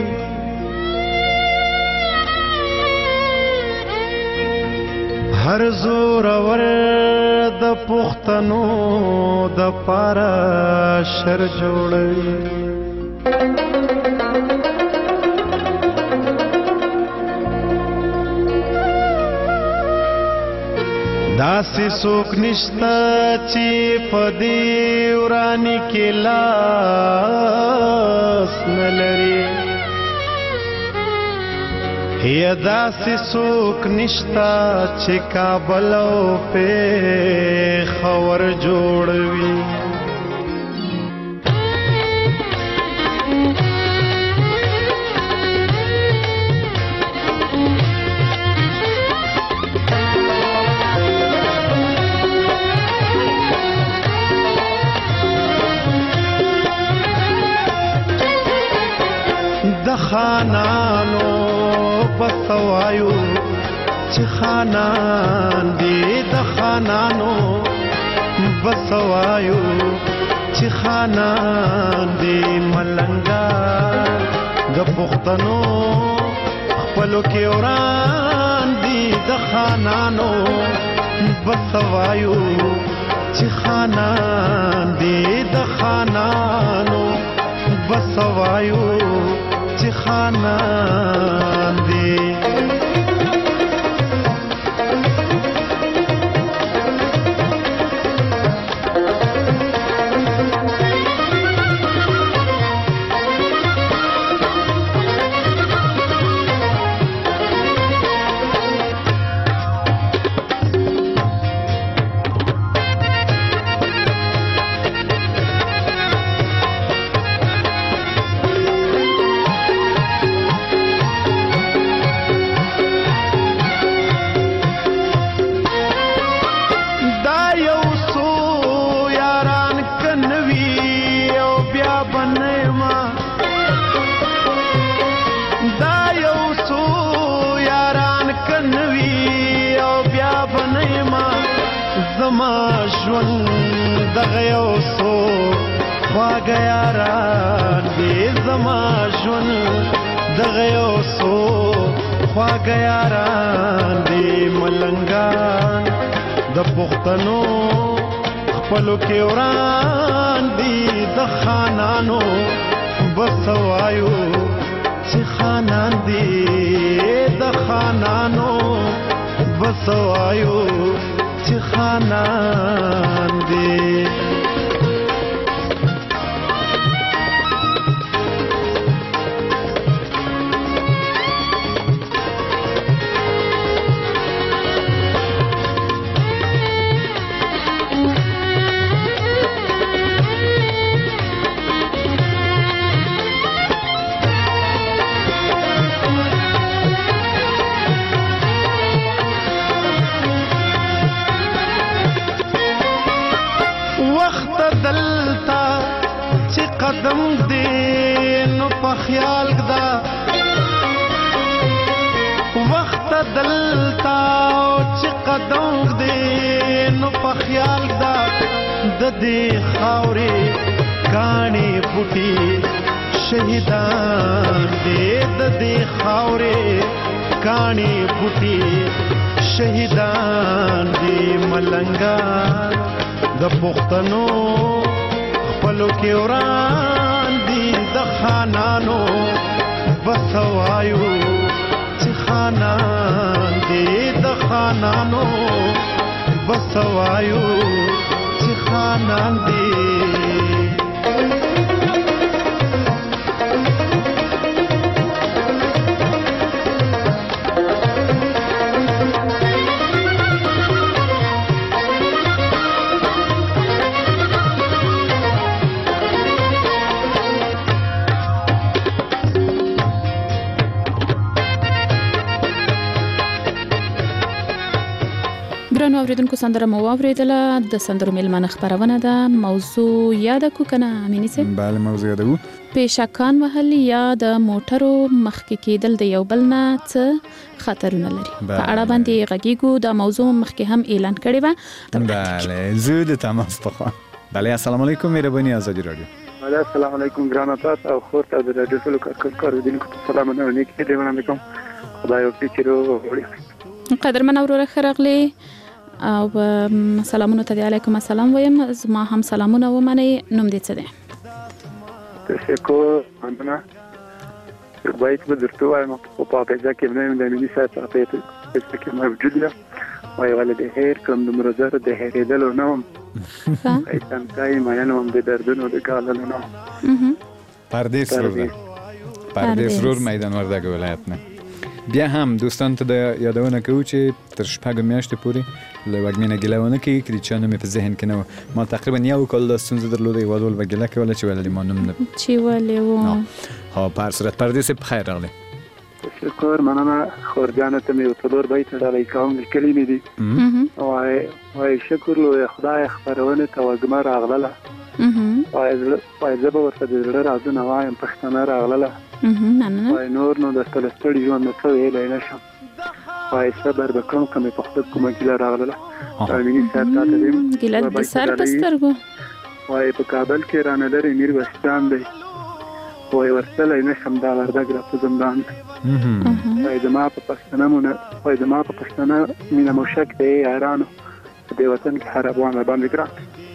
Speaker 11: هر زور ور د پختنو د پارا شر جوړوي داسې څوک نشته چې په دې وراني کې لاس نه لري یا داسې څوک نشته چې کابل او پېښور جوړوي خانانو بسوایو چې خانان دې د خانانو بسوایو چې خانان دې ملنګان د پښتنو خپلو کې وران دې د خانانو بسوایو چې خانان دې د خانانو بسوایو چې خانان دي پښتنو خپلو کې وران دي د خانانو بسوایو چې خانان دي د خانانو بسوایو چې خانان دي دلتا چې قدم دې نو په خیال دا د دې خاورې کاڼي بوټي شهیدان دې د دې خاورې کاڼي بوټي شهیدان دې ملنګان د پښتنو پخپلو کې وران دي د خانانو بسوایو چې خانان دي د خانانو بسوایو چې خانان دي
Speaker 7: ګرانو اوریدونکو سندره مو واوریدله د سندرو میلمانه خبرونه ده موضوع یاد کو کنه امینی سه
Speaker 6: بله موضوع یادو
Speaker 7: پیشکان وهل یا د موټرو مخکې کېدل د یو بل نه څه خطرونه لري په اړه باندې غږیږو د موضوع مخکې هم اعلان کړی و
Speaker 6: بله زه د تماس په بله السلام علیکم مهرباني ازادي رادیو
Speaker 12: بله السلام علیکم ګرانو تاسو او خور ته د رادیو ټولو کاروونکو ته سلامونه نیکی دی علیکم خدای او پیچرو
Speaker 7: قدرمن اوروره خرغلی او سلامونه ته علیکم السلام وایم زما هم سلامونه ومنئ نوم دې څه دی
Speaker 12: تشکر مننه باید به درته وایم په پاکستان کې نه د ملي سیاست په کې موجود ده وای ولې هر کوم د مرزر د هریدل نو ایتم کای مې نو د دردونو د کالل نو
Speaker 6: پردیس رور میدان وردګ ولایت نه بیا هم دوستان ته د یادونه کوو چې تر شپږ میاشتې پورې له وږمینه ګیلهونه کوي کړي چې نوم په ذهن کې نه ما تقریبا یو کال د ستونزې درلوده یو ډول به ګیله کوله چې ولې ما نوم نه
Speaker 7: چې ولې و
Speaker 6: ها په هر صورت پردیس په خیر راغلی
Speaker 12: تشکر مننه خورجانه ته مې وتلور بیت ډالۍ کوم کلمې دي وای شکر له خدای خبرونه ته وګما راغله وای زه به ورته د زړه رازونه وایم پښتنه راغله وای نور نو د ستړي ژوند نه څه ویلی نه شم وای صبر به کوم که مې په خپل کومه ګیله راغله امیني صاحب تا ته دیم
Speaker 7: ګیله د سر په سترګو
Speaker 12: وای په کابل کې رانه لرې میرویستان دی وای ورتلی نه شم دا وردګ را په زندان دی وای زما په پښتنه مینه موشک دی یارانو په دې وطن کې هر افغان باندې ګران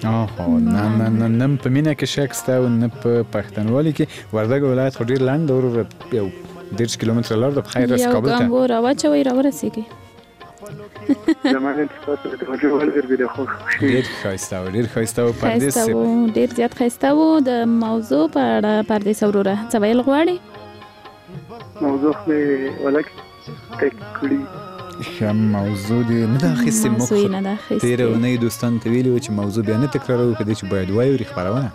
Speaker 6: نه په مینه کې شک سته او نه په پښتنوالي کې وردګ ولایت خو ډېر لنډ اور یو 10 کیلومتره لار د خیر اس کابل ته
Speaker 7: یو ګام راوچوي راورسیږي
Speaker 12: زمانه تاسو ته توجه ولرئ
Speaker 6: ډېر ښایسته او پردیس
Speaker 7: ډېر زیات ښایسته و د موضوع په اړه پردیس وروره څه ویل غواړي
Speaker 12: موضوع مې ولکه تکړی
Speaker 6: موضوع دی نه دا خسته مخ تیر ونې دوستان ته ویلو چې موضوع بیا نه تکرارو په دې چې باید وایو خبرونه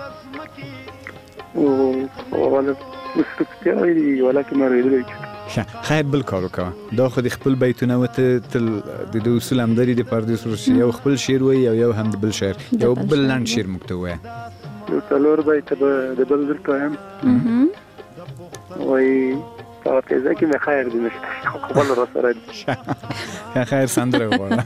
Speaker 12: او ولا مستقبلي ولکه ما ویلو
Speaker 6: خیر بل کارو کوه دا خو د خپل بیتونه وته د اصول همداري د پردیس ورشي یو خپل شعر وي یو هم د بل شعر یو بل لاند شعر مکتوه
Speaker 12: یو څلور بیت د بل درته هم وای تاسو ځکه مې خیر دې نشته خپل را سره
Speaker 6: خیر سندره وره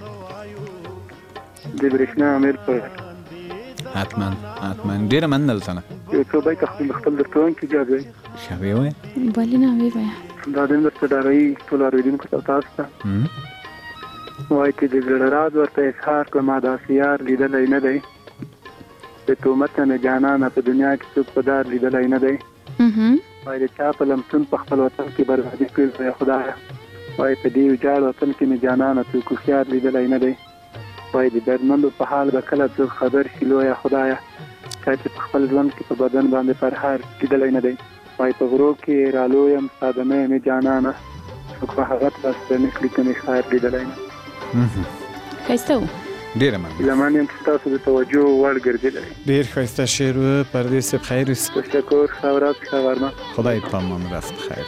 Speaker 12: د برښنا امیر پر
Speaker 6: حتما ډیر منلتنه
Speaker 12: یو څو بیت خپل درته کې جوړوي
Speaker 6: شوی وای
Speaker 7: بل نه وی وای
Speaker 12: دا د نړۍ ډاري ټول اوریدونکو ته تاسو ته وای چې د ګړراز ورته اظهار کما دا سیار لیدلای نه دی د تومت نه جانانه په دنیا کې څوک پدار لیدلای نه دی وای د چا په لمسون په خپل وطن کې بربادي کړی خدای وای په دې وجاړ وطن کې نه جانانه څوک خيار لیدلای نه دی وای د درمندو په حال به کله څوک خبر شي لوی خدای چې په خپل ځان کې په بدن باندې فرهار لیدلای نه دی وای په غرو کې رالویم سادمه نه جانانه څوک په هغه تاسو نه کلی کني خیر لیدلای نه
Speaker 7: خاصه
Speaker 6: ډیر مننه
Speaker 12: لمانیم تاسو د توجه وړ ګرځیدل
Speaker 6: ډیر خاصه شعر پردیس بخیر
Speaker 12: تشکر خبرات خبرنا
Speaker 6: خدای پامان راست بخیر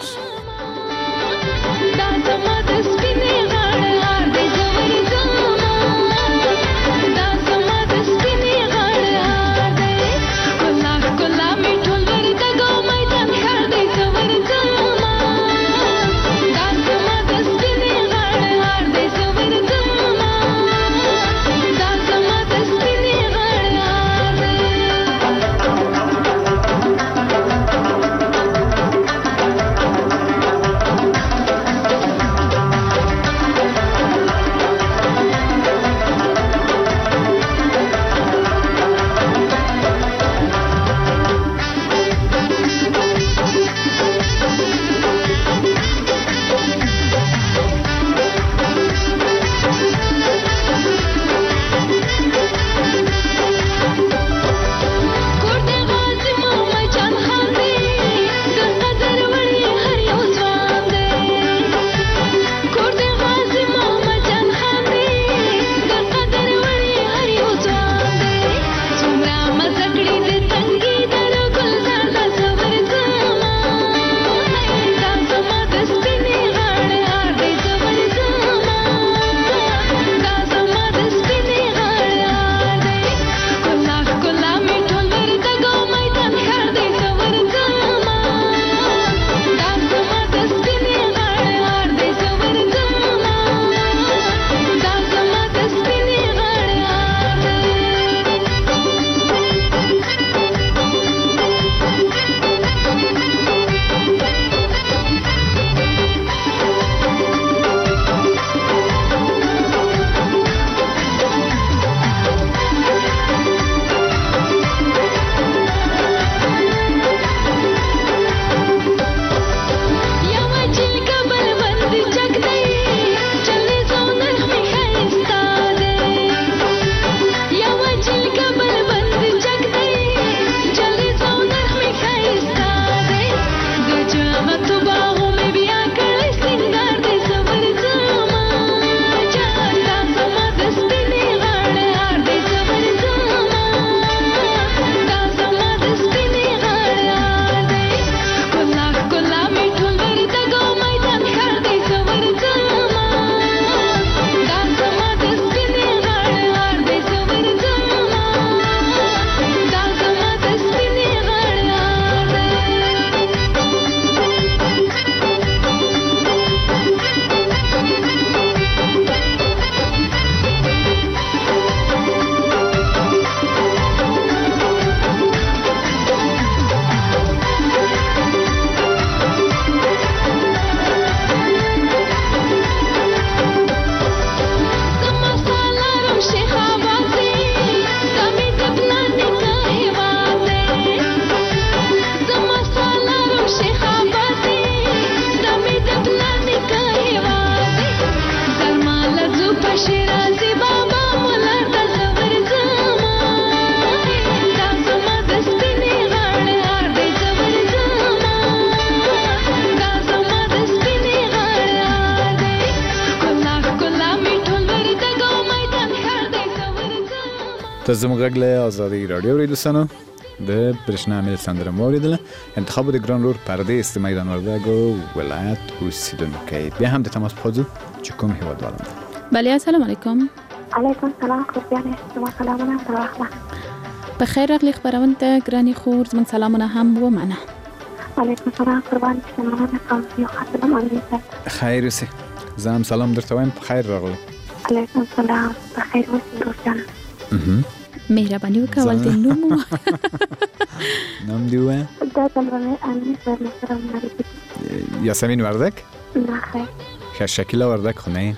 Speaker 6: د زموږ غږ له ازادي راډیو ریډیوسانو د برېښنا میل سندره مو اورېدله. انتخاب د ګران لور پردیس د میدان وردګو ولایت اوسېدونکی. بیا هم د تماس په ځو چې کوم هیوادوالم ده.
Speaker 7: بله السلام علیکم.
Speaker 13: علیکم سلام قربانې زما سلامونه راغله.
Speaker 7: په خیر راغلی خبرونته ګرانې خور زموږ سلامونه هم ومنه.
Speaker 13: علیکم سلام قربانې مننه کوم یو خاطرم امریکا.
Speaker 6: خیر اوسې. زه هم سلام درته وایم په خیر راغلی.
Speaker 13: علیکم سلام په خیر اوسې روزانه.
Speaker 7: مهرباني وکړه ولې نوم
Speaker 6: نام دی وای
Speaker 13: دا تمرین امنیت سره معرفي
Speaker 6: یاسمین وردک
Speaker 13: نه
Speaker 6: خیر شکیلا وردک خو نه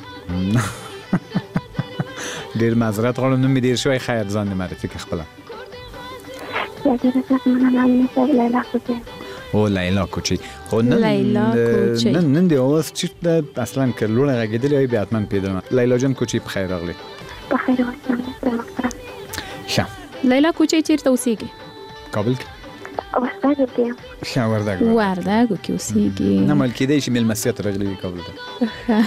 Speaker 6: ډیر معذرت غواړم نوم مې ډیر شوی خیر ځان معرفي کې خپل
Speaker 13: یا ډیر مننه امنیت لیلا کوچی
Speaker 6: او لیلا کوچی خو نن دی اوس چې اصلا کلونه غږیدلې وي بیا اتمن پیدل لیلا جان کوچی په خیر راغلی
Speaker 13: په خیر اوسې
Speaker 7: لیلا کوچی چیرته اوسېږي؟
Speaker 6: کابل کې
Speaker 13: وردګو کې
Speaker 6: ښه
Speaker 7: وردګو کې اوسېږي.
Speaker 6: نه مال کېدای شي میلمستیا ته راغلي وي کابل ته.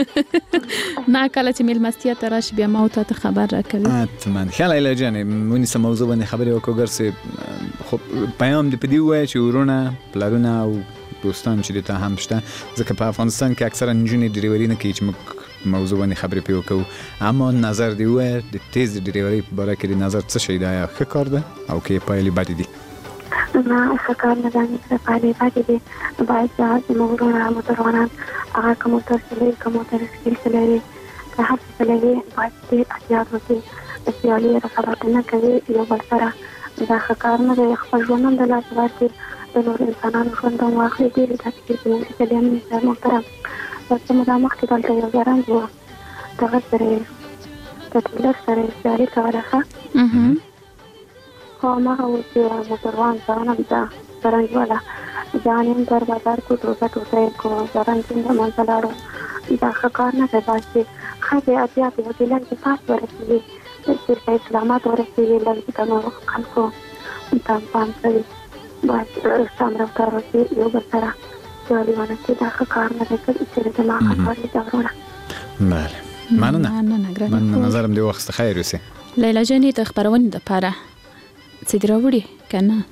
Speaker 7: نه کله چې میلمستیا ته راشي بیا ما ته خبر راکوي.
Speaker 6: حتما ښه لیلا جانې ونیسه موضوع باندې خبرې وکړو ګرځې خو پیام دې په دې ووایه چې ورونه پلرونه او دوستان چې دلته هم شته ځکه په افغانستان کې اکثره نجونې ډریوري نه کوي چې موږ موضوع باندې خبرې پې وکړو اما نظر دی ووایه د تیز ډریوري په باره کې د نظر څه شی دی آیا ښه کار ده او که یې پایلې بدې دي؟
Speaker 13: نه ښه کار نه ده چې پایلې بدې دي باید زموږ ورونه موټروانان هغه که موټر چلوي که موټر سکیل چلوي که هر څه چلوي باید ډېر احتیاط وکړي د سیالي رقابت نه کوي یو بل سره دا ښه کار نه دی خپل ژوند هم د لاسه ورکړي د نورو انسانانو ژوند هم واخلي ډېرې داسې دي چې چلي هم نشته محترم چې موږ مخکې دلته یو زرنج و دغه سره د ټیلر سره سیالي کوله ښه خو هماغه و چې موټروان ځان هم ده زرنج والا ځان یې در بازار کو ټوټه ټوټه یې کو زرنج یې لمنځه لاړو دا ښه کار نه دی باید چې ښځې احتیاط وکړي لږ د پاس ورسېږي چېرته اسلامات ورسېږي لږ د نورو خلکو ته پام کوي باید سم رفتار وکړي یو بل سره سیالي ونه کړي دا ښه کار نه دی چې زما خطر دي دا ورونه.
Speaker 6: بله مننه نظرم دې واخیسته خیر اوسې.
Speaker 7: لیلا جانې د خپرونې دپاره څه دې راوړي که نه؟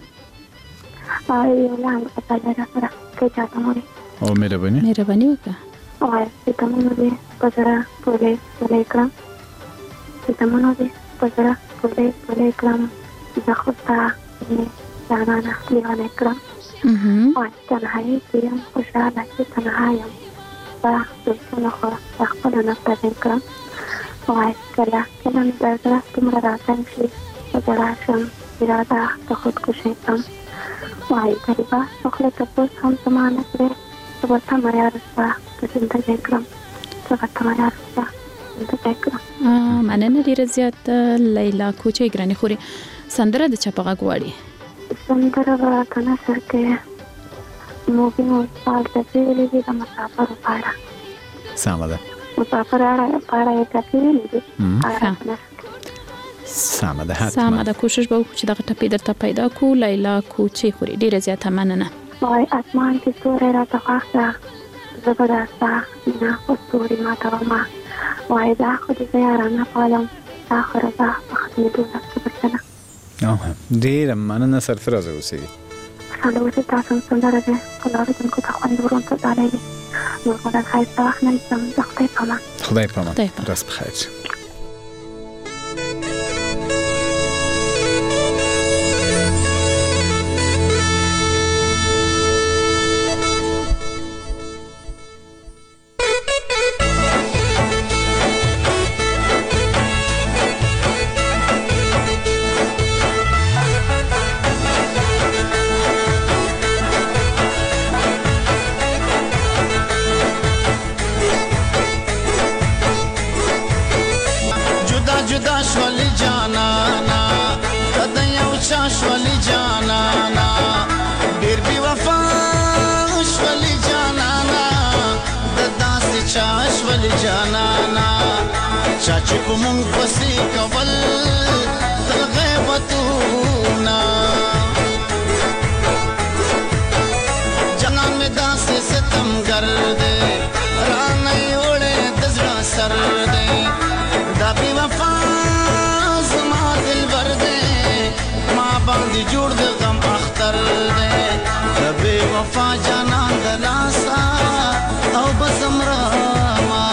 Speaker 13: یو لاندې کتابچه راسره که اجازه مولې.
Speaker 6: او مهرباني
Speaker 13: وکړه وایه چې تمنو دې په زړه پولې پولې کړم چې تمنو دې په زړه پولې پولې کړم زه خو ستا جانانه لیونی کړم وایه تنهایي کې یم خوشحاله چې تنها یم ستا دوستونه خو د خپلو نه پردی کړم وایه کله کله مې د زړه دومره راتنګ شي په ژړا شم اراده د خودکشۍ کړم وایي غریبه خپله تپوس هم زما نه کړې زه به تمه یاره ستا د زندګۍ کړم زه به تمه یاره ستا زندګۍ کړم.
Speaker 7: مننه ډېره زیاته لیلا کوچۍ ګرانې خورې. سندره د چا په غږ غواړي؟
Speaker 13: سندره به په نثر کې موږ استاد ته ویلي دي د مسافرو په اړه.
Speaker 6: سمه ده.
Speaker 13: مسافر په اړه یې ټپې ویلي دي.
Speaker 6: سمه ده.
Speaker 7: سمه ده کوشش به وکړو چې دغه ټپې درته پیدا کړو. لیلا کوچۍ خورې ډېره زیاته مننه.
Speaker 13: وایي اسمان کې ستوری راته خوښ ده زه به دا ستا مینه خو ستوري ماتومه وایي دا خو دې زه یارانه پالم دا خو رضا په ختمېدو ده څه بچنه.
Speaker 6: ډېره مننه سرفرازه اوسېږي.
Speaker 13: خوشحاله اوسئ تاسو هم سندره دی ټولو اورېدونکو ته خوند ورونته ډالۍ وي نور خو د ښایسته وخت نه نیسم د خدای په امان.
Speaker 6: خدای په امان. ورځ په خیر.
Speaker 11: چې کوم پسې کول د غیبتونه جنان مې داسې ستمګر دی رانه وړې د زړه سر دی دا بې وفا زما دلبر وفا جانان دلاسا او بزمرما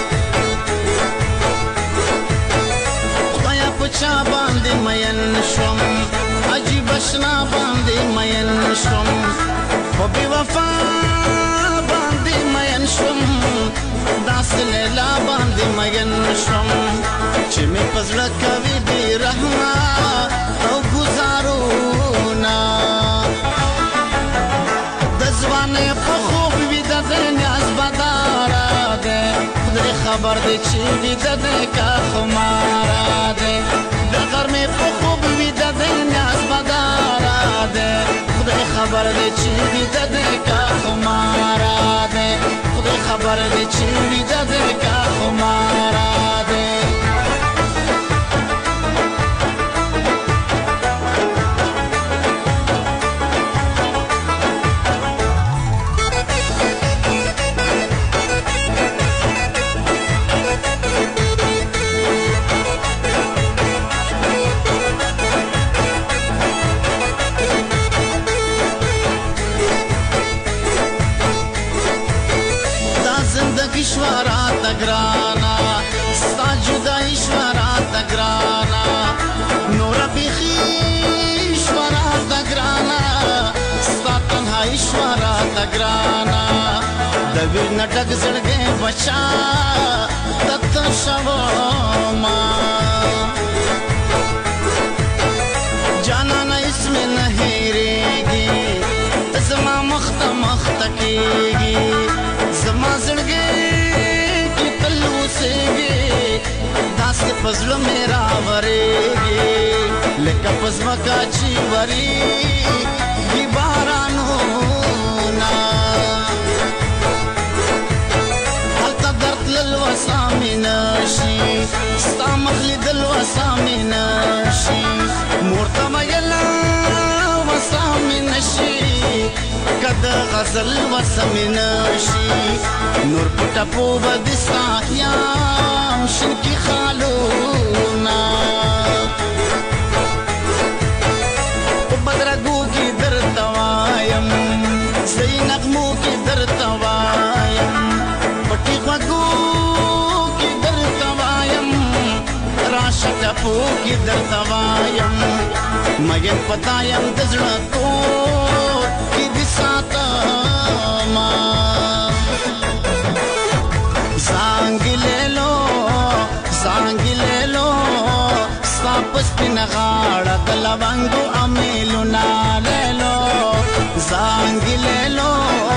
Speaker 11: خدایا پچا باندې مین شوم عجیب اشنا باندې مین شوم او بی وفا باندې مین شوم داس لیلا باندې مین شوم چې مې پزړه کوي بی رحمه او گزارونا دزوانه په خوب وي د نیاز بدارا ده خدای خبر دی چې وي د کا خمارا ده د غرمه په خوب وي د نیاز بدارا ده خدای خبر دی چې وي د کا خمارا ده خدای خبر دی چې وي د کا خمارا ده ईश्वरा तगराना सा जुदा ईश्वरा तगराना नोरा बिखी ईश्वरा तगराना सा तन्हा ईश्वरा तगराना दबीर नटक जड़गे बचा तत्त शवमा जाना न इसमें नहीं रहेगी जमा मख्त मख्त कीगी जमा जड़गे दास पजल मेरा वरेगी लेका पजमा का चीवरी बारानो ना हल्ता दर्द ललवा सामिनशी स्तामखली दलवा सामिनशी मूर्ता मयला वसामिनशी कद गजल वसमिनशी नूर पुटा पोबा दिस्ता याम शिनकी खालूना बदरगू की दर तवायम सही नगमू की दर तवायम पटी खगू की दर तवायम राशा टपू की दर तवायम मगन पतायम दजड़ा तो की दिसाता मा सांगी ले लो सापस पिन गाड़ा दलवंगो अमीलु ना ले लो सांगी ले लो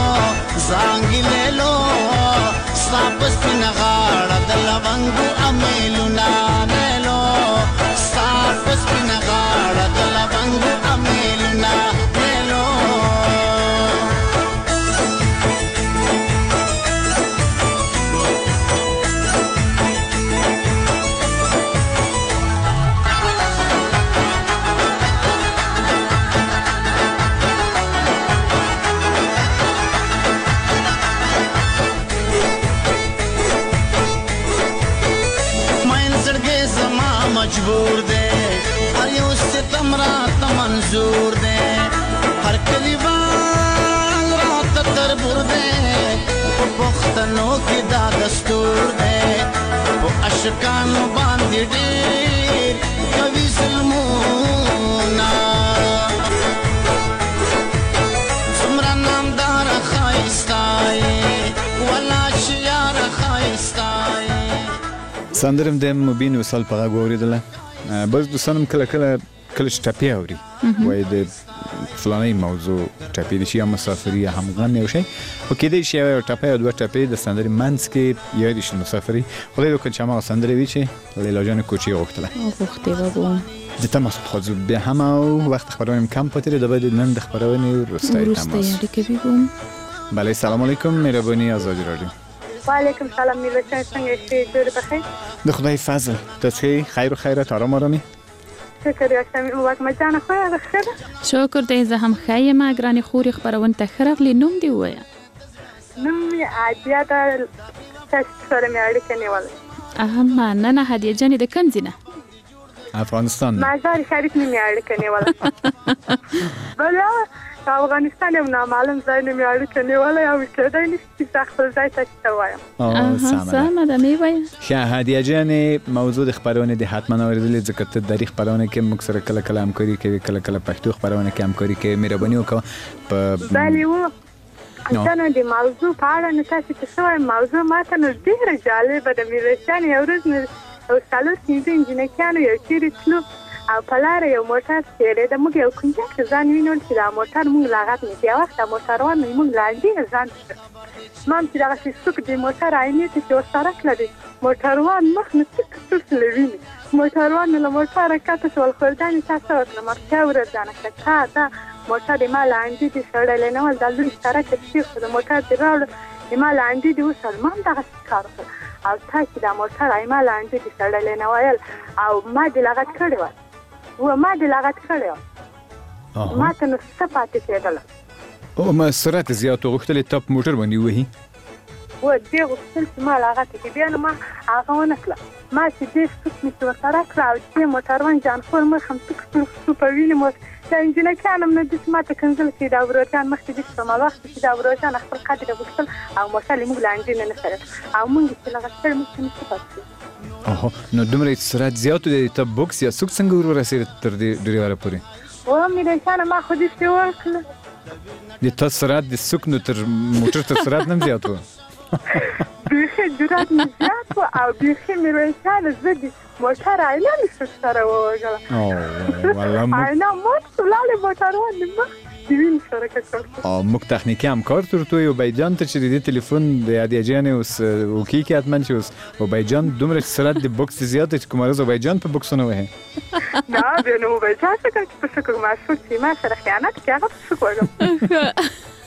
Speaker 11: सापस पिन गाड़ा दलवंगो अमीलु ना ले लो सापस पिन गाड़ा दलवंगो अमीलु ना ले लो मजबूर दे हर उससे तमरा मंजूर दे हर कलीवाल रात तरबुर दे वो पुख्तनों की दा दस्तूर दे वो अशकानो बांधी डेर कभी जुल्मोना सुमरा नामदार खाइस्ताए वाला शियार खाइस्ताए
Speaker 6: سندرم د مبین وصل په غوږ اوریدله بس دوستانم کله چې ټپې اوري وای د فلانه موضوع ټپې دي یا مسافري یا هم غم یو شي او کېدای شي یو ټپې او دوه ټپې د سندرې منځ کې یو دي مسافري خدای وکړي چې ما سندرې وی چې لیلا جان کوچي غوښتله وبو د تماس خو به هم او وخت خبرونه کم پاتې د بعد نن د خبرونه روستای تماس بله سلام علیکم مهرباني آزادی رادیو
Speaker 14: وعلیکم سلام میلا چند څنګه شې جوړ بخیر
Speaker 6: د خدای فضل تاسو خیر و خیرات آرام آرامی
Speaker 14: شکر یاستم وقت مجانه خو بخیر
Speaker 7: شکر دې زه هم خایم ګرانې خوري خبرونه ته خرغلی نوم دی وایا
Speaker 14: نوم عادیه ده تاسو سره مې اړیکه نیولې
Speaker 7: اهم نه هدیه جنې د کوم ځینه
Speaker 6: افغانستان
Speaker 14: مزار شریف نیمه اړیکه نیوله بله افغانستان یو نامعلوم ځای نیمه اړیکه نیوله او کېدای نشي چې خپل ځای ته څه وایم
Speaker 7: سمه ده میوایه
Speaker 6: ښه هدیه جانې موضوع د خپرونې د حتما اورېدلې ځکه ته د خپرونه کې موږ سره کله کله همکاري کوي کله کله پښتو خپرونه کې همکاري کوي مهرباني وکړه په
Speaker 14: بله و دا نو د موضوع په اړه نو تاسو ته څه وایم موضوع ماته نو ډېره جالبه ده میرویس جان یو ورځ نو څلور پنځه انجینکیانو یو چیرې تلو او په لاره یو موټر تېرېده موږ یو کنجک ته ځان وینول چې دا موټر موږ لغت نه بیا وخت دا موټروان موږ لاندې ځان ما هم چې دغسې څوک د موټر عینې ته چې ورسره کړه موټروان مخ نه څه ویني موټروان له موټره کته شول خوردانې تا څه وکړه ما بیا ورځانه کړه تا دا موټر یې ما لاندې دې سړلی نه ول دا لوی سړک یې پرېښود د موټر دې راوړه یې ما لاندې دې وسړل ما هم دغسې کار وکړ او تا چې دا موټر یې ما لاندې دې سړلی نه ویل او ما دې لغت کړی وه ما دې لغت کړی وه ما ته نو څه پاتې کېدله
Speaker 6: او ما سرعت زیات غوښتلې تا په موټر باندې ووهي
Speaker 14: و دې غوښتل چې ما لغت کړي بیا نو ما هغه ونه کړه ما چې دې سوک مې چې ورسره کړه او دې موټروان جانخور مخ هم څوک په وینې مو دا انجینکیان هم نه داسې ما ته کنځل چې دا ورورجان مخکې داسې په مال وخت چې دا ورورجان خپل قدر یې غوښتل او موټر یې موږ لاندې نه سره او موږ چې لغت کړی موږ ته نه څه پاتې
Speaker 6: نو دومره سرعت زیات دی ته بوکس یا سوک څنګه ورسېد تر دې ډریوره پورې
Speaker 14: و میرویس جانه ما خو داسې وکړه
Speaker 6: د تا سرعت د سوک نو تر موټر تر سرعت نه زیات و
Speaker 14: بیخي جرات مې زیات و او بیخي میرویس جانه زه د موټر عینه مې سوک سره ووژله عینه مات شو لاړې موټروان د مخ د وینې سره ککړ
Speaker 6: موږ تخنیکي همکار تر تو عبید جان ته چې د دې تلیفون د هدیه جانې اوس وکیکي حتما چې اوس عبید جان دومره سرعت د بوکس زیات چې کومه ورځ عبید جان په بوکسونه وهي
Speaker 14: نه بیا نو عبید جان څه کوي په څه کوم مشهور چې ما سره خیانت کوي هغه په څه کوم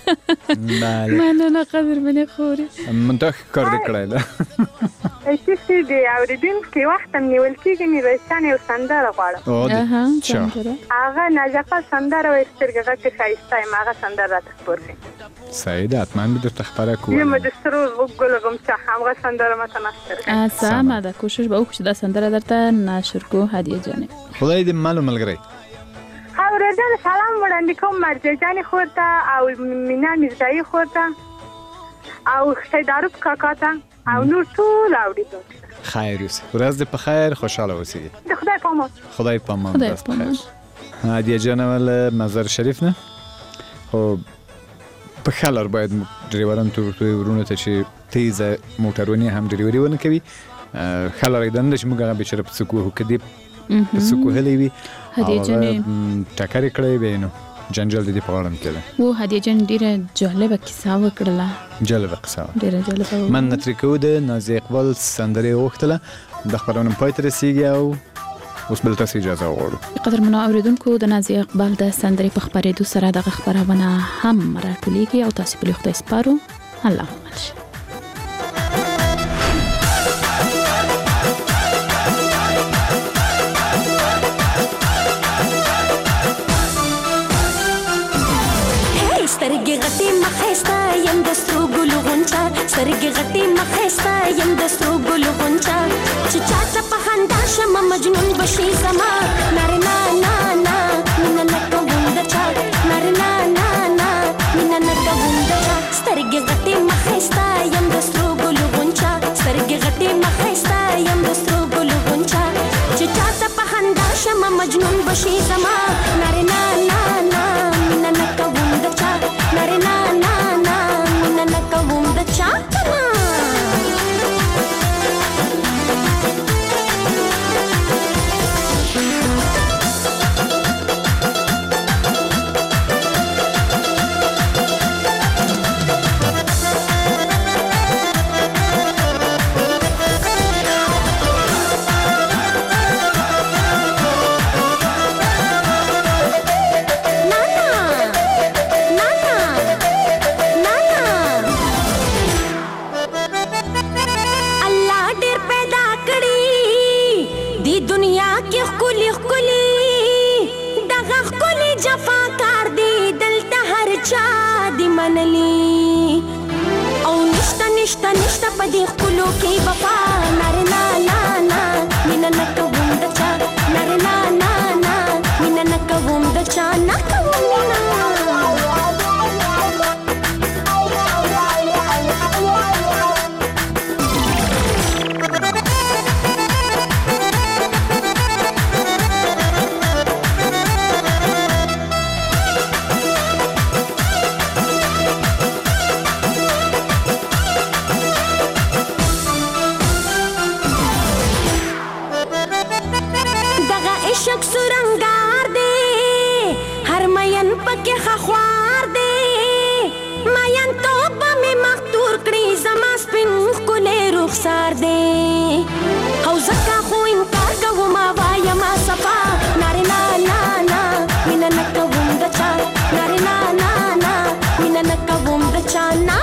Speaker 7: مننه قدر منې خوري
Speaker 6: منتخ کار دې کړی ده
Speaker 14: چې د اورېدونکي وخت هم نیول کېږي میرویس جان یو سندره غواړم هغه نجفه سندره وایي سترګې غټې ښایسته یم هغه سندره راته خپور کړي
Speaker 6: صحیح ده حتما به درته خپره کوم
Speaker 14: یم د سرو ګل غمچه همغه سندره ماته نشته
Speaker 7: سمه ده کوشش به وکړو چې دا سندره درته نشر کو هدیه جانې
Speaker 6: خدای دې مالو ملګری
Speaker 14: اورېدل سلام وړاندې کوم مرجع جانې خور ته او مینا میرزایي خور ته او سیداروف کاکا ته او نور ټول اورېدونکو
Speaker 6: خیر اوسئ ورځ دې په خیر خوشحاله اوسئ
Speaker 14: د خدای په امان
Speaker 6: خدای په امان ورځ په خیر هدیه جانه له مزار شریف نه خو په ښه لار باید ډریوران ټول ورونو ته چې تیزه موټرونې هم ډریوري ونه کوي ښه لار یې دنده چې موږ هغه بیچاره په څوک وهو که دې په څوک وهلی وي
Speaker 7: هدیه جانې
Speaker 6: ټکر یې کړی بیا نو جنجال د دې په غاړه کې ده
Speaker 7: و هدیه جان ډېره جالبه کیسه وکړله
Speaker 6: جالبه قصه
Speaker 7: ډېره جالبه
Speaker 6: من نه ترې کوو د نازیه اقبال سندرې یې وغوښتله د خپرونه پای ته رسېږي او اوس بل تاسې اجازه وغواړو
Speaker 7: قدرمنو اورېدونکو د نازیه اقبال د سندرې په خپرېدو سره دغه خپرونه هم راټولېږي او تاسې په خدای سپارو الله مل شي
Speaker 15: سترګې غټې مخېستا یم د سترو ګلو غونچا سترګې غټې مخېستا یم د سترو ګلو غونچا چې چاته په خندا شمه مجنون بشي زما نارنا نا نا مینا نه کوم د چا نارنا نا نا مینا نه کوم د چا سترګې غټې مخېستا یم د سترو ګلو غونچا سترګې غټې مخېستا یم د سترو ګلو غونچا چې چاته په خندا شمه مجنون بشي زما نارنا نا نا مینا نه کوم د چا نارنا نا نا مینا نه کوم د چا نشتا پدې خپلو کې وفا نارنا نا نا مینا نه کوم د چا نارنا کې خخوار دی ماین توبه می مختور کړی زما سپین ښکلی رخسار دی او زکه خو انکار کوم وایم صفا نارینه نه نه مینه نه کوم د چا نارینه نه نه مینه نه کوم د چا نه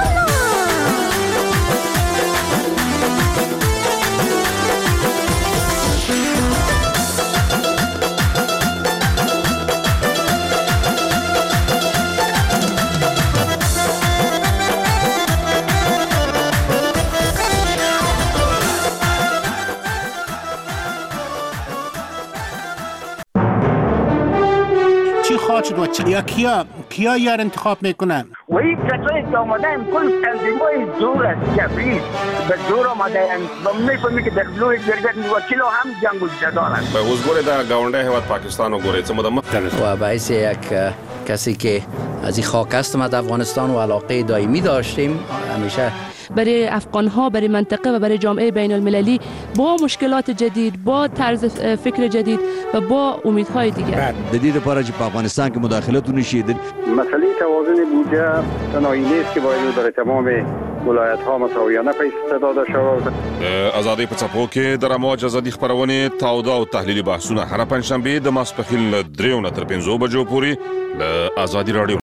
Speaker 16: یا کیا یار انتخاب میکنن؟
Speaker 17: وی کسایی که آمدن کل تنظیمای زور است کفریز به زور آمدن و میفهمی که در بلوی جرگت وکیل هم جنگ جدارن
Speaker 18: به حضور در گاونده هواد پاکستان و گوره چه مدام
Speaker 19: و باعث یک کسی که از این خاک هستم از افغانستان و علاقه دائمی داشتیم همیشه
Speaker 20: برای افغان‌ها برای منطقه و برای جامعه بین المللی با مشکلات جدید با طرز فکر جدید و با امیدهای دیگر
Speaker 21: جدید لپاره چې په افغانستان کې مداخلتونه شیدل
Speaker 12: مسئله توازن بودجه تنهایی نیست که باید در تمام ولایت‌ها مساویانه پیش داده شود
Speaker 18: ازادي په څپو کې د رموج ازادي خبرونه تاوده او تحلیلي بحثونه هر پنځشنبه د ماسپخیل 3 تر 5 بجو پورې د ازادي رادیو